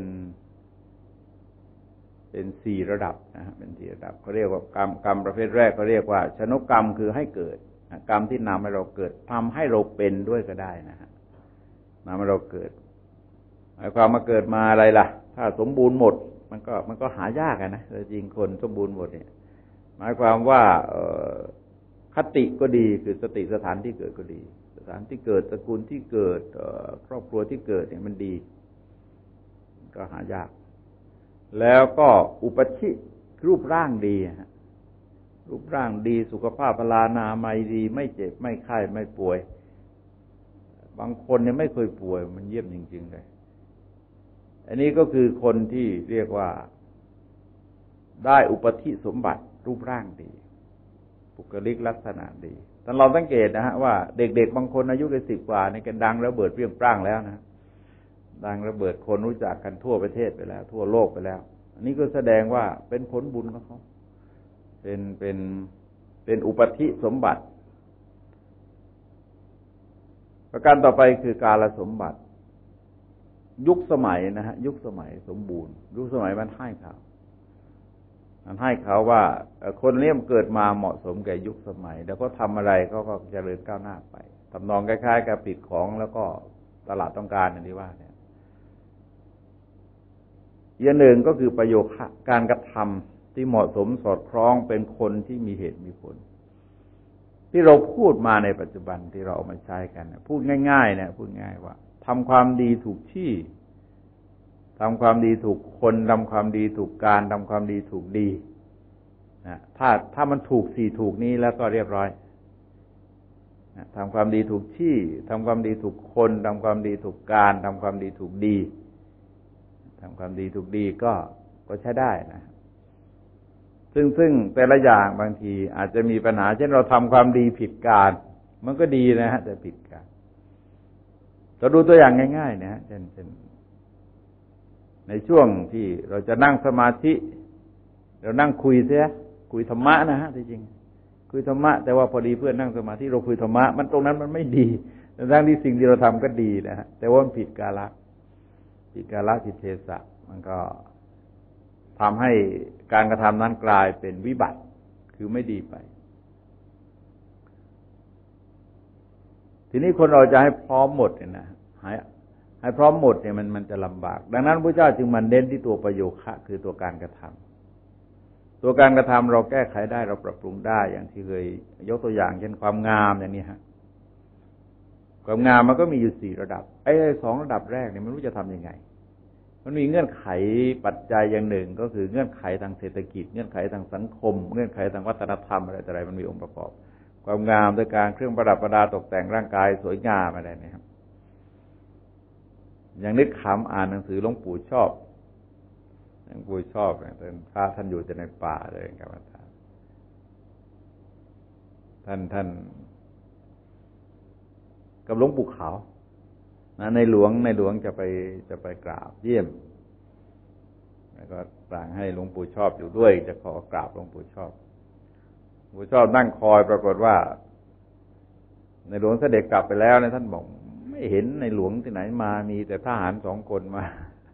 4 ระดับนะฮะเป็น4 ระดับเขาเรียกว่ากรรมประเภทแรกเขาเรียกว่าชนกกรรมคือให้เกิดกรรมที่นำให้เราเกิดทำให้เราเป็นด้วยก็ได้นะฮะนำให้เราเกิดหมายความมาเกิดมาอะไรล่ะถ้าสมบูรณ์หมดมันก็หายากนะแต่จริงคนสมบูรณ์หมดเนี่ยหมายความว่าคติก็ดีคือสติสถานที่เกิดก็ดีสถานที่เกิดตระกูลที่เกิดครอบครัวที่เกิดเนี่ยมันดีก็หายากแล้วก็อุปชิรูปร่างดีรูปร่างดีสุขภาพพลานามัยดีไม่เจ็บไม่ไข้ไม่ป่วยบางคนเนี่ยไม่เคยป่วยมันเยี่ยมจริงๆเลยอันนี้ก็คือคนที่เรียกว่าได้อุปธิสมบัติรูปร่างดีบุคลิกลักษณะดีแต่เราสังเกตนะฮะว่าเด็กๆบางคนอายุได้10 กว่านี่ก็ดังระเบิดเปรี้ยงปร้างแล้วนะดังระเบิดคนรู้จักกันทั่วประเทศไปแล้วทั่วโลกไปแล้วอันนี้ก็แสดงว่าเป็นผลบุญของเขาเป็นอุปธิสมบัติประการต่อไปคือกาลสมบัติยุคสมัยนะฮะยุคสมัยสมบูรณ์ยุคสมัยมันให้เขาว่าคนเลี้ยมเกิดมาเหมาะสมแก่ยุคสมัยแล้วก็ทำอะไรเขาก็เจริญก้าวหน้าไปทำนองคล้ายๆกับปิดของแล้วก็ตลาดต้องการอย่างที่ว่าเนี่ยอย่างหนึ่งก็คือประโยคการกระทำที่เหมาะสมสอดคล้องเป็นคนที่มีเหตุมีผลที่เราพูดมาในปัจจุบันที่เราเอามาใช้กันพูดง่ายๆเนี่ยพูดง่ายว่าทำความดีถูกที่ทำความดีถูกคนทำความดีถูกการทำความดีถูกดีนะถ้ามันถูก4ถูกนี้แล้วก็เรียบร้อยนะทำความดีถูกที่ทำความดีถูกคนทำความดีถูกการทำความดีถูกดีทำความดีถูกดีก็ใช้ได้นะซึ่งแต่ละอย่างบางทีอาจจะมีปัญหาเช่นเราทำความดีผิดการมันก็ดีนะฮะแต่ผิดการเราดูตัวอย่างง่ายๆนะฮะเช่นในช่วงที่เราจะนั่งสมาธิเรานั่งคุยธรรมะนะฮะที่จริงคุยธรรมะแต่ว่าพอดีเพื่อนนั่งสมาธิเราคุยธรรมะมันตรงนั้นมันไม่ดีทั้งที่สิ่งที่เราทำก็ดีนะฮะแต่ว่ามันผิดกาลผิดเทศะมันก็ทำให้การกระทำนั้นกลายเป็นวิบัติคือไม่ดีไปทีนี้คนเราจะให้พร้อมหมดเนี่ยนะให้พร้อมหมดเนี่ยมันจะลำบากดังนั้นพระเจ้าจึงมันเน้นที่ตัวประโยคะคือตัวการกระทตัวการกระทำเราแก้ไขได้เราปรับปรุงได้อย่างที่เคยยกตัวอย่างเช่นความงามอย่างนี้ฮะความงามมันก็มีอยู่4 ระดับไอ้2 ระดับแรกเนี่ยไม่รู้จะทำยังไงมันมีเงื่อนไขปัจจัยอย่างหนึ่งก็คือเงื่อนไขทางเศรษฐกิจเงื่อนไขทางสังคมเงื่อนไขทางวัฒนธรรมอะไรต่ออะไรมันมีองค์ประกอบความงามโดยการเครื่องประดับประดาตกแต่งร่างกายสวยงามอะไรเนี่ยครับอย่างนึกขำอ่านหนังสือหลวงปู่ชอบหลวงปู่ชอบเนี่ยพระท่านอยู่แต่ในป่าเลยครับท่านกับหลวงปู่ขาวในหลวงจะไปกราบเยี่ยมแล้วก็สั่งให้หลวงปู่ชอบอยู่ด้วยจะขอกราบหลวงปู่ชอบหลวงปู่ชอบนั่งคอยปรากฏว่าในหลวงเสด็จกลับไปแล้วเนี่ยท่านบอกไม่เห็นในหลวงที่ไหนมามีแต่ทหาร2 คนมา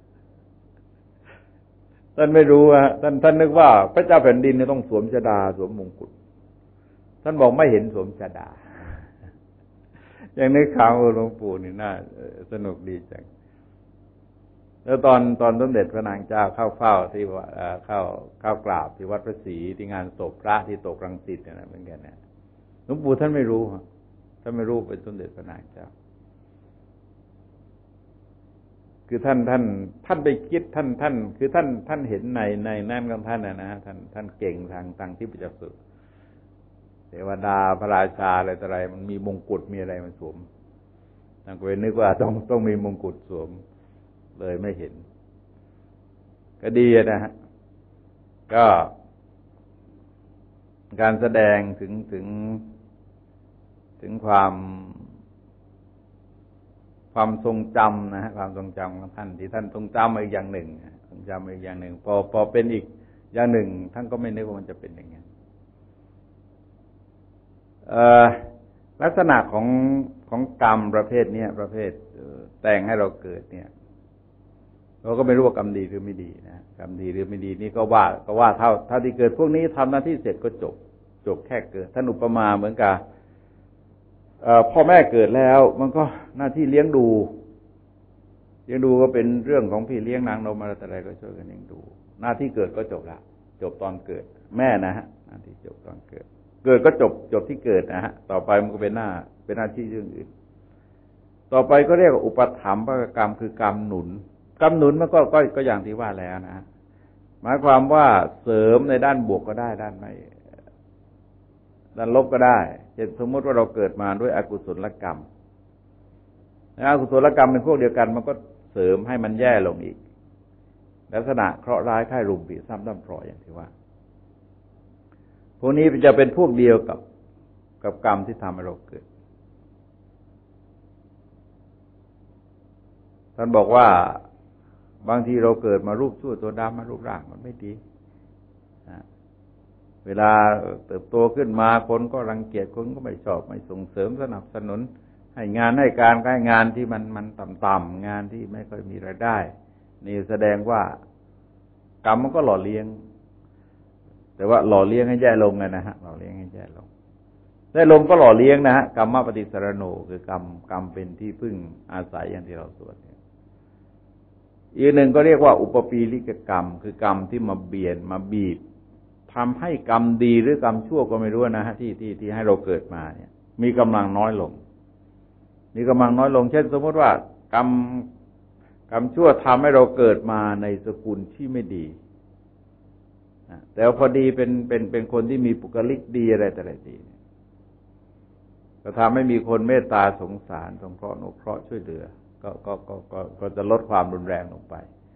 ท่านไม่รู้ท่านนึกว่าพระเจ้าแผ่นดินเนี่ยต้องสวมชฎาสวมมงกุฎท่านบอกไม่เห็นสวมชฎาอย่างนี้ข่าวหลวงปู่นี่น่าสนุกดีจังแล้วตอนสมเด็จพระนางเจ้าเข้าเฝ้าที่เข้ากราบที่วัดพระศรีที่งานศพพระที่ตกรังสิตเนี่ยเหมือนกันเนี่ยหลวงปู่ท่านไม่รู้เป็นสมเด็จพระนางเจ้าคือท่านไปคิดท่านคือท่านเห็นในนั่นของท่านนะฮะท่านเก่งทางที่ประจักษ์สุดเทวดาพระราชาอะไรต่ออะไรมันมีมงกุฎมีอะไรมันสวมท่านก็เลยนึกว่าต้องมีมงกุฎสวมเลยไม่เห็นก็ดีนะฮะก็การแสดงถึงความทรงจำนะฮะความทรงจำของท่านที่ท่านทรงจำอีกอย่างหนึ่งทรงจำอีกอย่างหนึ่งพอเป็นอีกอย่างหนึ่งท่านก็ไม่นึกว่ามันจะเป็นอย่างนั้นลักษณะของกรรมประเภทนี้ประเภทแต่งให้เราเกิดเนี่ยเราก็ไม่รู้ว่ากรรมดีหรือไม่ดีนะกรรมดีหรือไม่ดีนี่ก็ว่าเท่าที่เกิดพวกนี้ทำหน้าที่เสร็จก็จบแค่เกิดท่านอุปมาเหมือนกับพ่อแม่เกิดแล้วมันก็หน้าที่เลี้ยงดูก็เป็นเรื่องของพี่เลี้ยงนางนมอะไรก็ช่วยกันเลี้ยงดูหน้าที่เกิดก็จบละจบตอนเกิดแม่นะฮะหน้าที่จบตอนเกิดก็จบที่เกิดนะฮะต่อไปมันก็เป็นหน้าที่เรื่องอื่นต่อไปก็เรียกว่าอุปถัมภกรรมคือกรรมหนุนมันก็อย่างที่ว่าแล้วนะหมายความว่าเสริมในด้านบวกก็ได้ด้านไม่ด้านลบก็ได้เช่นสมมติว่าเราเกิดมาด้วยอกุศลกรรมอกุศลกรรมเป็นพวกเดียวกันมันก็เสริมให้มันแย่ลงอีกลักษณะเคราะห์ร้ายค่ายรุมปีซ้ำด้ำพลอยอย่างที่ว่าพวกนี้จะเป็นพวกเดียวกับกรรมที่ทำให้เราเกิดท่านบอกว่าบางทีเราเกิดมารูปชั่วตัวดำมารูปร่างมันไม่ดีเวลาเติบโตขึ้นมาคนก็รังเกียจคนก็ไม่ชอบไม่ส่งเสริมสนับสนุนให้งานให้การให้งานที่มันต่ำๆงานที่ไม่ค่อยมีรายได้นี่แสดงว่ากรรมมันก็หล่อเลี้ยงแต่ว่าหล่อเลี้ยงให้แย่ลงนะฮะหล่อเลี้ยงให้แย่ลงได้ลงก็หล่อเลี้ยงนะฮะกรรมปฏิสรโนคือกรรมเป็นที่พึ่งอาศัยอย่างที่เราสวดอีกหนึ่งก็เรียกว่าอุปปีลิกกรรมคือกรรมที่มาเบียดมาบีบทำให้กรรมดีหรือกรรมชั่วก็ไม่รู้นะฮะที่ให้เราเกิดมาเนี่ยมีกำลังน้อยลงเช่นสมมติว่ากรรมชั่วทำให้เราเกิดมาในสกุลที่ไม่ดีแต่พอดีเป็นคนที่มีปุคลิกดีอะไรแต่อะไรดีก็ทำให้มีคนเมตตาสงสารสงเคราะห์อนุเคราะห์ช่วยเหลือก็จะลดความรุนแรงลงไป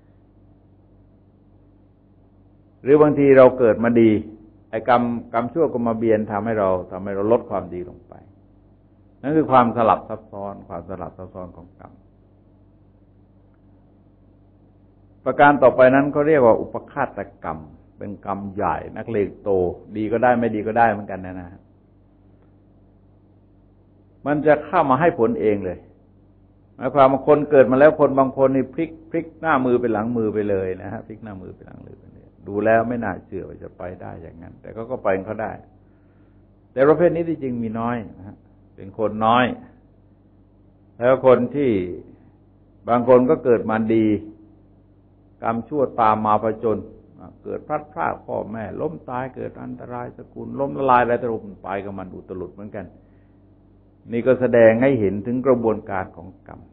หรือบางทีเราเกิดมาดีไอ้กรรมชั่วก็มาเบียนทำให้เราลดความดีลงไปนั่นคือความสลับซับซ้อนของกรรมประการต่อไปนั้นก็เรียกว่าอุปฆาตกรรมเป็นกรรมใหญ่นักเลงโตดีก็ได้ไม่ดีก็ได้เหมือนกันนะฮะมันจะเข้ามาให้ผลเองเลยหมายความว่าคนเกิดมาแล้วคนบางคนนี่พลิกหน้ามือเป็นหลังมือไปเลยนะฮะพลิกหน้ามือเป็นหลังมือไปเลยดูแล้วไม่น่าเชื่อว่าจะไปได้อย่างนั้นแต่ก็ไปเขาได้แต่ประเภทนี้ที่จริงมีน้อยนะฮะเป็นคนน้อยแล้วคนที่บางคนก็เกิดมาดีกรรมชั่วตามมาผจญเกิดพลัดพรากพ่อแม่ล้มตายเกิดอันตรายสกุลล้มละลายอะไรตลบไปกับมันอุตลุดเหมือนกันนี่ก็แสดงให้เห็นถึงกระบวนการของกรรม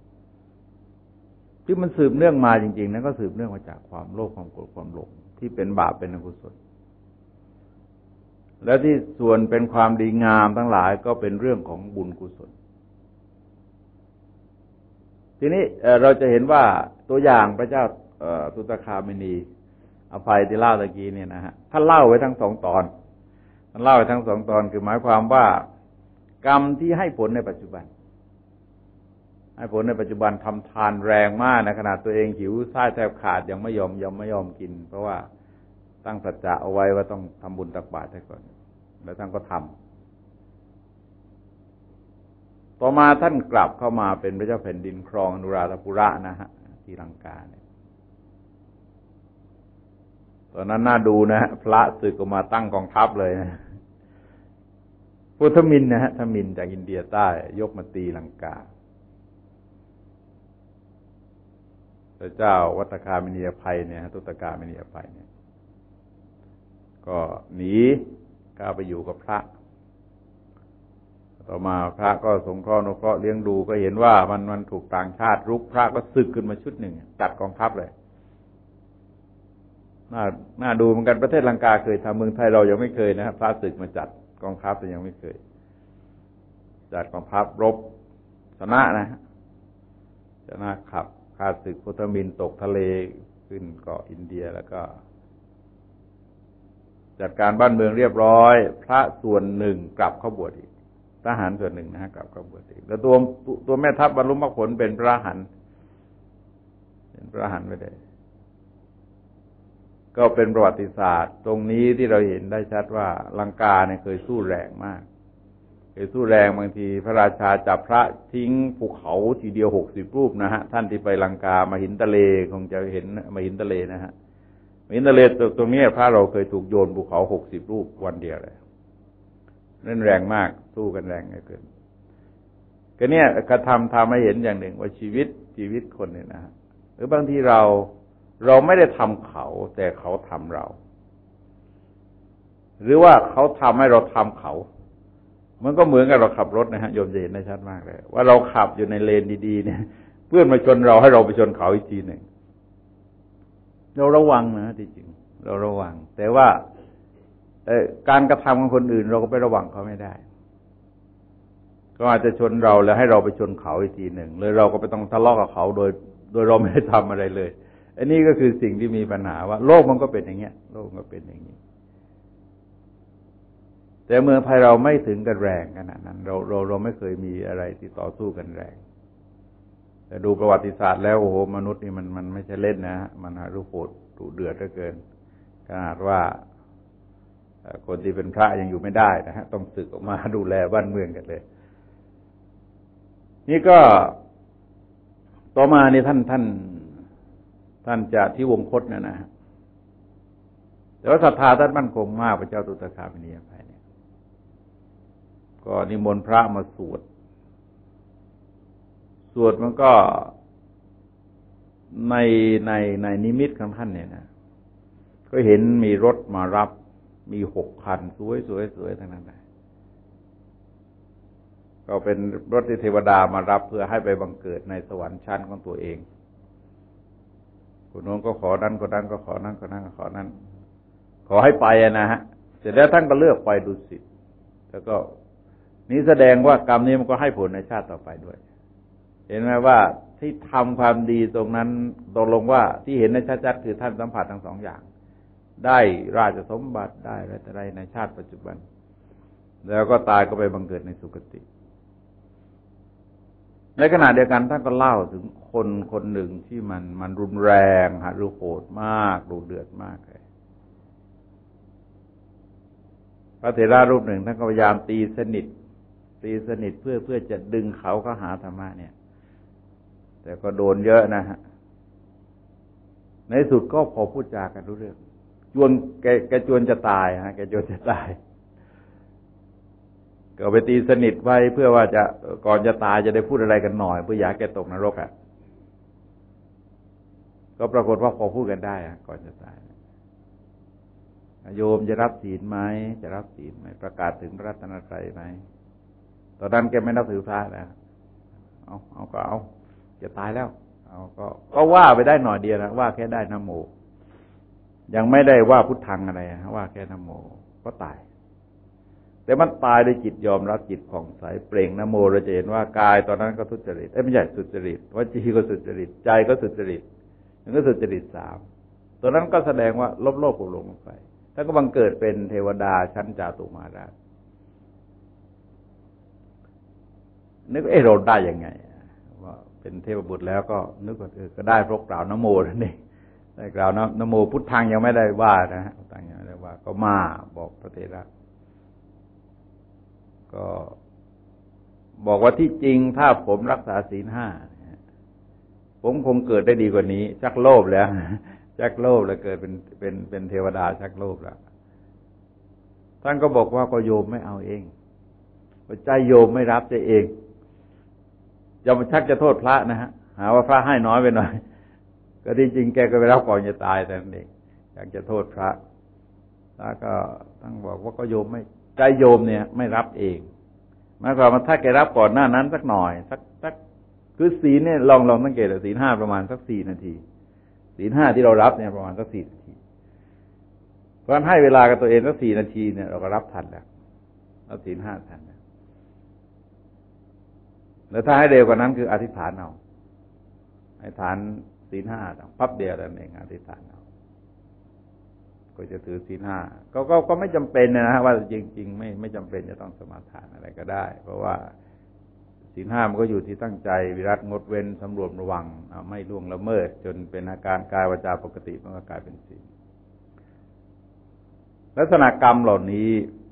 ที่มันสืบเนื่องมาจริงๆนั้นก็สืบเนื่องมาจากความโลภความโกรธความหลงที่เป็นบาปเป็นอกุศลแล้วที่ส่วนเป็นความดีงามทั้งหลายก็เป็นเรื่องของบุญกุศลทีนี้เราจะเห็นว่าตัวอย่างพระเจ้าตุตคามนีอภัยที่เล่าตะกี้เนี่ยนะฮะท่านเล่าไว้ทั้งสองตอนท่านเล่าไว้ทั้งสองตอนคือหมายความว่ากรรมที่ให้ผลในปัจจุบันให้ผลในปัจจุบันทำทานแรงมากในขณะตัวเองหิวไส้แทบขาดยังไม่ยอมกินเพราะว่าตั้งสัจจะเอาไว้ว่าต้องทำบุญตักบาตรให้ก่อนแล้วท่านก็ทำต่อมาท่านกลับเข้ามาเป็นพระเจ้าแผ่นดินครองอนุราธปุระนะฮะที่ลังกาเนี่ยตอนนั้นน่าดูนะฮะพระศึกออกมาตั้งกองทัพเลยนะพุทธมินนะฮะทมินจากอินเดียใต้ยกมาตีลังกาพระเจ้าวัตคามินีอภัยเนี่ยตุตกามินีอภัยเนี่ยก็หนีก้าวไปอยู่กับพระต่อมาพระก็สงเคราะห์อนุเคราะห์เลี้ยงดูก็เห็นว่ามันถูกต่างชาติรุกพระก็สึกขึ้นมาชุดหนึ่งจัดกองทัพเลยน่าดูเหมือนกันประเทศลังกาเคยทำเมืองไทยเรายังไม่เคยนะครับพระศึกมาจัดกองทัพแต่ยังไม่เคยจัดกองทัพรบชนะนะชนะขับข้าศึกพุทธมินตกทะเลขึ้นเกาะอินเดียแล้วก็จัดการบ้านเมืองเรียบร้อยพระส่วนหนึ่งกลับเข้าบวชอีกทหารส่วนหนึ่งนะฮะกลับเข้าบวชอีกแล้วตัวแม่ทัพบรรลุมรรคผลเป็นพระอรหันต์ไม่ได้ก็เป็นประวัติศาสตร์ตรงนี้ที่เราเห็นได้ชัดว่าลังกาเนี่ยเคยสู้แรงมากเคยสู้แรงบางทีพระราชาจับพระทิ้งภูเขาทีเดียว60 รูปนะฮะท่านที่ไปลังกามหินทะเลคงจะเห็นมหินทะเลนะฮะมหินทะเลตรงนี้พระเราเคยถูกโยนภูเขา60 รูปวันเดียวเลยนั่นแรงมากสู้กันแรงเกินก็เนี่ยกระทำให้เห็นอย่างหนึ่งว่าชีวิตคนเนี่ยนะหรือบางทีเราไม่ได้ทำเขาแต่เขาทำเราหรือว่าเขาทำให้เราทำเขามันก็เหมือนกับเราขับรถนะฮะโยมจะเห็นได้ชัดมากเลยว่าเราขับอยู่ในเลนดีๆเนี่ยเพื่อนมาชนเราให้เราไปชนเขาอีกทีหนึ่งเราระวังนะที่จริงเราระวังแต่ว่าการกระทำของคนอื่นเราก็ไประวังเขาไม่ได้ก็อาจจะชนเราแล้วให้เราไปชนเขาอีกทีหนึ่งเลยเราก็ไปต้องทะเลาะกับเขาโดยเราไม่ได้ทำอะไรเลยอันนี้ก็คือสิ่งที่มีปัญหาว่าโลกมันก็เป็นอย่างเงี้ยโลกมันก็เป็นอย่างนี้แต่เมืองไทยเราไม่ถึงกันแรงขนาดนั้นเราไม่เคยมีอะไรที่ต่อสู้กันแรงแต่ดูประวัติศาสตร์แล้วโอ้โหมนุษย์นี่มันไม่ใช่เล่นนะฮะมันรุโหดดุเดือดเหลือเกินขนาดว่าคนที่เป็นพระยังอยู่ไม่ได้นะฮะต้องสึกออกมาดูแลบ้านเมืองกันเลยนี่ก็ต่อมานี่ท่านจะที่วงคตนะฮะแต่ว่าศรัทธาท่านมั่นคงมากพระเจ้าตุตคามนีอภัยเนี่ยก็นิมนต์พระมาสวดมันก็ในนิมิตของท่านเนี่ยนะก็เห็นมีรถมารับมี6 คันสวยทั้งนั้นเลยก็เป็นรถที่เทวดามารับเพื่อให้ไปบังเกิดในสวรรค์ชั้นของตัวเองคนโน้นก็ขอนั้นคนนั้นก็ขอนั้นคนนั้นก็ขอนั้นขอให้ไปนะฮะเสร็จแล้วท่านก็เลือกไปดุสิตแล้วก็นี้แสดงว่ากรรมนี้มันก็ให้ผลในชาติต่อไปด้วยเห็นไหมว่าที่ทำความดีตรงนั้นตกลงว่าที่เห็นในชัดๆคือท่านสัมผัสทั้ง2 อย่างได้ราชสมบัติได้อะไรในชาติปัจจุบันแล้วก็ตายก็ไปบังเกิดในสุคติในขณะเดียวกันท่านก็เล่าถึงคนหนึ่งที่มันรุนแรงหฤโหดมากดุเดือดมากเลยพระเถระรูปหนึ่งท่านก็พยายามตีสนิทเพื่อจะดึงเขาเข้าหาธรรมะเนี่ยแต่ก็โดนเยอะนะฮะในสุดก็พอพูดจากันรู้เรื่องแกจวนจะตายฮะแกจวนจะตายก็ไปตีสนิทไว้เพื่อว่าจะก่อนจะตายจะได้พูดอะไรกันหน่อยเพื่ออยากแกตกนรกอ่ะก็ปรากฏว่าพอพูดกันได้ก่อนจะตายโยมจะรับศีลไหมจะรับศีลไหมประกาศถึงพระรัตนตรัยไหมตอนนั้นแกไม่นับถือพระแล้วเอาก็เอาจะตายแล้วเอาก็ว่าไปได้หน่อยเดียวนะว่าแค่ได้นะโมยังไม่ได้ว่าพุทธังอะไรว่าแค่นะโมก็ตายแต่มันตายด้วยจิตยอมรับจิตผ่องใสเปล่งนะโมเราจะเห็นว่ากายตอนนั้นก็ทุจริตไม่ใช่สุจริตวจีก็สุจริตใจก็สุจริตมันก็สุจริตสามตอนนั้นก็แสดงว่าลบโลกลงไปท่านก็บังเกิดเป็นเทวดาชั้นจาตุมาราชนึกเราได้ยังไงว่าเป็นเทพบุตรแล้วก็นึกว่าก็ได้เพราะกล่าวนะโมนั่นเองได้กล่าวนะโมพุทธังยังไม่ได้ว่านะฮะพุทธังยังไม่ได้ว่าก็มาบอกพระเถระก็บอกว่าที่จริงถ้าผมรักษาศีลห้าผมคงเกิดได้ดีกว่านี้ชักโลภแล้วชักโลภแล้วเกิดเป็นเทวดาชักโลภแล้วท่านก็บอกว่าก็โยมไม่เอาเองใจโยมไม่รับใจเองอย่ามาชักจะโทษพระนะฮะหาว่าพระให้น้อยไปหน่อยก็ที่จริงแกก็ไปรับก่อนจะตายแต่นั่นเองอยากจะโทษพระแล้วก็ต้องบอกว่าก็โยมไม่ใจโยมเนี่ยไม่รับเองหมายความว่าถ้าแกรับก่อนหน้านั้นสักหน่อยสักคือศีลเนี่ยลองสังเกตศีลห้าประมาณสัก4 นาทีศีลห้าที่เรารับเนี่ยประมาณสัก4 นาทีเพราะฉะนั้นให้เวลากับตัวเองสัก4 นาทีเนี่ยเราก็รับทันแล้วรับศีลห้าทันแล้วถ้าให้เร็วกว่านั้นคืออธิษฐานเอาอธิษฐานศีลห้าปั๊บเดียวนั่นเองอธิษฐานเอาก็จะถือศีลห้าก็ไม่จำเป็นนะฮะว่าจริงๆไม่จำเป็นจะต้องสมาทานอะไรก็ได้เพราะว่าศีลห้ามันก็อยู่ที่ตั้งใจวิรัติงดเว้นสำรวมระวังไม่ล่วงละเมิดจนเป็นอาการกายวาจาปกติมันก็กลายเป็นศีลลักษณะกรรมเหล่านี้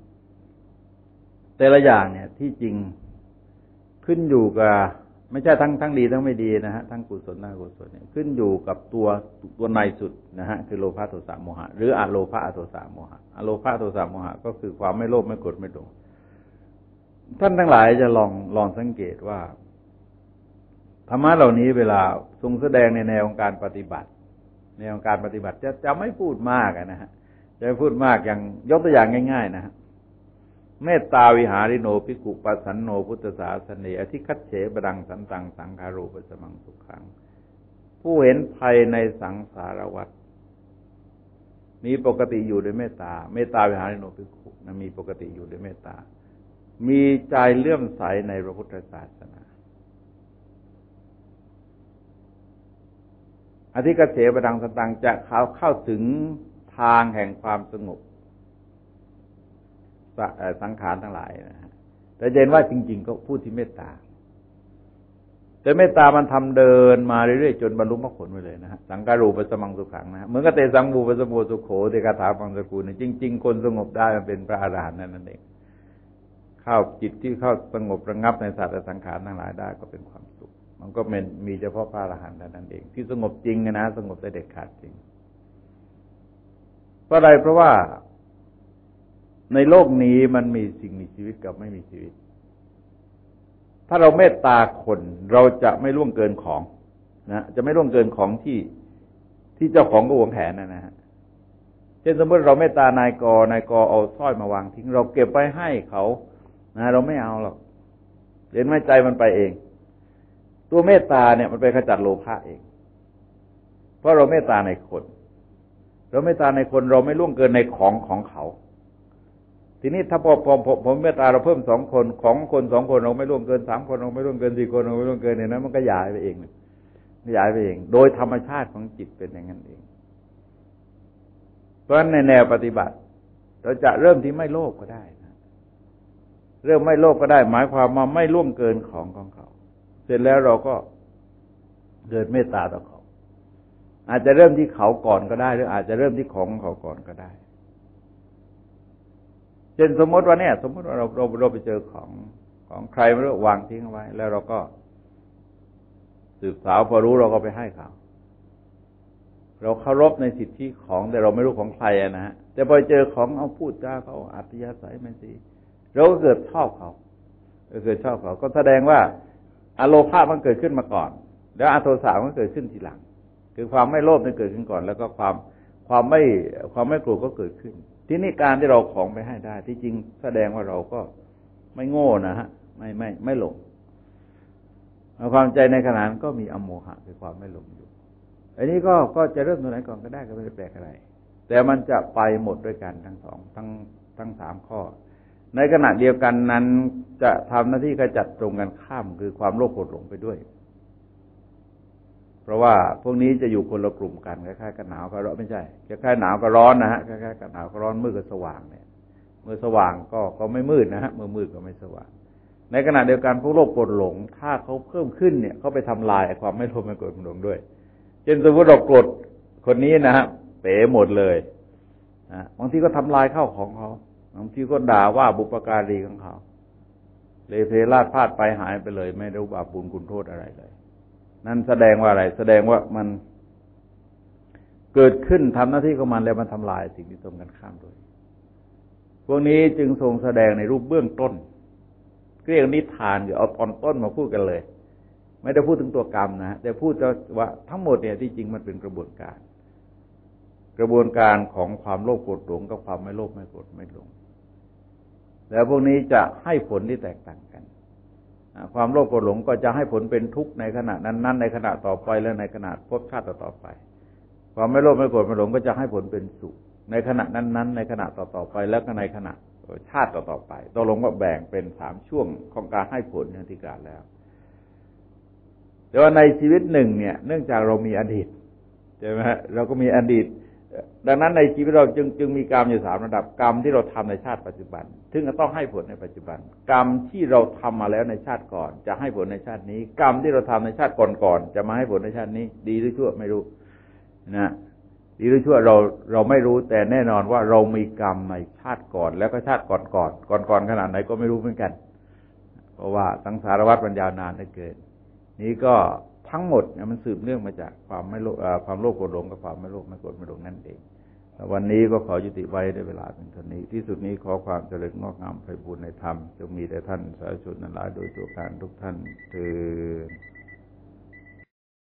แต่ละอย่างเนี่ยที่จริงขึ้นอยู่กับไม่ใช่ทั้งดีทั้งไม่ดีนะฮะทั้งกุศลทั้งอกุศลเนี่ยขึ้นอยู่กับตัวในสุดนะฮะคือโลภะโทสะโมหะหรืออโลภะอโทสะโมหะอโลภะโทสะโมหะก็คือความไม่โลภไม่โกรธไม่หลงท่านทั้งหลายจะลองสังเกตว่าธรรมะเหล่านี้เวลาทรงแสดงในแนวของการปฏิบัติแนวของการปฏิบัติจะไม่พูดมากนะฮะจะไม่พูดมากอย่างยกตัวอย่างง่ายๆนะฮะเมตตาวิหาริโนภิกขุปัสสันโนพุทธศาสเนอธิคัจเฉบดังสันตังสังขารูปสมังสุขังผู้เห็นภัยในสังสารวัฏมีปกติอยู่ด้วยเมตตาเมตตาวิหาริโนภิกขุมีปกติอยู่ด้วยเมตตามีใจเลื่อมใสในพระพุทธศาสนาอธิคัจเฉบดังสันตังจะเข้าถึงทางแห่งความสงบสังขารทั้งหลายนะฮะแต่เห็นว่าจริงๆก็พูดที่เมตตาแต่เมตตามันทำเดินมาเรื่อยๆจนบรรลุมรรคผลไปเลยนะฮะสังการูปสมังสุขังนะเหมือนกับเตสังบูปสมุสุโขเตคาถาฟังสกุลเนี่ยจริงๆคนสงบได้มันเป็นพระอรหันต์นั่นเองเข้าจิตที่เข้าสงบระงับในสัตว์สังขารทั้งหลายได้ก็เป็นความสุขมันก็มีเฉพาะพระอรหันต์นั่นเองที่สงบจริงนะสงบได้เด็ดขาดจริงเพราะอะไรเพราะว่าในโลกนี้มันมีสิ่งมีชีวิตกับไม่มีชีวิตถ้าเราเมตตาคนเราจะไม่ล่วงเกินของนะจะไม่ล่วงเกินของที่เจ้าของก็หวงแหนนะฮะเช่นสมมติเราเมตตานายกเอาสร้อยมาวางทิ้งเราเก็บไว้ให้เขานะเราไม่เอาหรอกเห็นไหมใจมันไปเองตัวเมตตาเนี่ยมันไปขจัดโลภะเองเพราะเราเมตตาในคนเราเมตตาในคนเราไม่ล่วงเกินในของเขาทีนี้ถ้าผมเมตตาเราเพิ่ม2 คนของคน2 คนเราไม่ร่วมเกิน3 คนเราไม่ร่วมเกิน4 คนเราไม่ร่วมเกินเนี่ยนะมันก็ย้ายไปเองย้ายไปเองโดยธรรมชาติของจิตเป็นอย่างนั้นเองเพราะฉะนั้นในแนวปฏิบัติเราจะเริ่มที่ไม่โลภก็ได้นะเริ่มไม่โลภก็ได้หมายความว่าไม่ร่วมเกินของเขาเสร็จแล้วเราก็เกิดเมตตาต่อเขาอาจจะเริ่มที่เขาก่อนก็ได้หรืออาจจะเริ่มที่ของเขาก่อนก็ได้เช่นสมมติว่าเราไปเจอของใครไม่รู้วางทิ้งเอาไว้แล้วเราก็สืบสาวพอรู้เราก็ไปให้เขาเราเคารพในสิทธิของแต่เราไม่รู้ของใครนะฮะแต่พอเจอของเอาพูดจาเขาอัธยาศัยมันดีเราก็เกิดชอบเขาก็แสดงว่าอโลภะมันเกิดขึ้นมาก่อนแล้วอโทสะมันเกิดขึ้นทีหลังคือความไม่โลภมันเกิดขึ้นก่อนแล้วก็ความไม่โกรธก็เกิดขึ้นทีทีนี้การที่เราของไปให้ได้ที่จริงแสดงว่าเราก็ไม่โง่นะฮะไม่หลงความใจในขณะนั้นก็มีอโมหะคือความไม่หลงอยู่อันนี้ก็จะเริ่มตรงไหนก่อนก็ได้ก็ไม่ได้แปลกอะไรแต่มันจะไปหมดด้วยกันทั้งสองทั้งสามข้อในขณะเดียวกันนั้นจะทำหน้าที่ขจัดตรงกันข้ามคือความโลภโกรธหลงไปด้วยเพราะว่าพวกนี้จะอยู่คนละกลุ่มกันคล้ายๆกับหนาวกับร้อนไม่ใช่คล้ายๆหนาวกับร้อนนะฮะคล้ายๆกับหนาวกับร้อนมืดกับสว่างเนี่ยเมื่อสว่างก็ไม่มืดนะฮะเมื่อมืดก็ไม่สว่างในขณะเดียวกันพวกโลภโกรธหลงถ้าเขาเพิ่มขึ้นเนี่ยเขาไปทำลายความไม่โลภไม่โกรธไม่หลงด้วยเช่นสมมติเราโกรธคนนี้นะฮะเป๋หมดเลยบางทีก็ทำลายข้าวของเขาบางทีก็ด่าว่าบุปการีของเขาเลยเพลาดพลาดไปหายไปเลยไม่รู้บาปบุญคุณโทษอะไรเลยนั่นแสดงว่าอะไรแสดงว่ามันเกิดขึ้นทำหน้าที่ของมันแล้วมันทำลายสิ่งที่ตรงกันข้ามด้วยพวกนี้จึงทรงแสดงในรูปเบื้องต้นเรียกนิทานหรือเอาตอนต้นมาพูดกันเลยไม่ได้พูดถึงตัวกรรมนะแต่พูดว่าทั้งหมดเนี่ยที่จริงมันเป็นกระบวนการของความโลภโกรธหลงกับความไม่โลภไม่โกรธไม่หลงแล้วพวกนี้จะให้ผลที่แตกต่างกันความโลภโกรธหลงก็จะให้ผลเป็นทุกข์ในขณะนั้นๆในขณะต่อไปและในขณะภพชาติต่อไปความไม่โลภไม่โกรธไม่หลงก็จะให้ผลเป็นสุขในขณะนั้นๆในขณะต่อไปแล้วก็ในขณะชาติต่อไปตกลงว่าแบ่งเป็น3ช่วงของการให้ผลอย่างที่กล่าวแล้วแต่ว่าในชีวิตหนึ่งเนี่ยเนื่องจากเรามีอดีตใช่ไหมฮะเราก็มีอดีตดังนั้นในชีวิตเราจึงมีกรรมอยู่3ระดับกรรมที่เราทำในชาติปัจจุบันซึ่งจะต้องให้ผลในปัจจุบันกรรมที่เราทำมาแล้วในชาติก่อนจะให้ผลในชาตินี้กรรมที่เราทำในชาติก่อนๆจะมาให้ผลในชาตินี้ดีหรือชั่วไม่รู้นะดีหรือชั่วเราไม่รู้แต่แน่นอนว่าเรามีกรรมในชาติก่อนแล้วก็ชาติก่อนขนาดไหนก็ไม่รู้เหมือนกันเพราะว่าสังสารวัฏมันยาวนานเหลือเกินนี้ก็ทั้งหมดเนี่ยมันสืบเนื่องมาจากความโลภโกรธหลงกับความไม่โลภไม่โกรธไม่หลงนั่นเองวันนี้ก็ขอยุติไว้ในเวลาเป็นเท่านี้ที่สุดนี้ขอความเจริญงอกงามไพบูลย์ในธรรมจงมีแด่ท่านสาธุชนทั้งหลายโดยตัวการทุกท่านเทอญ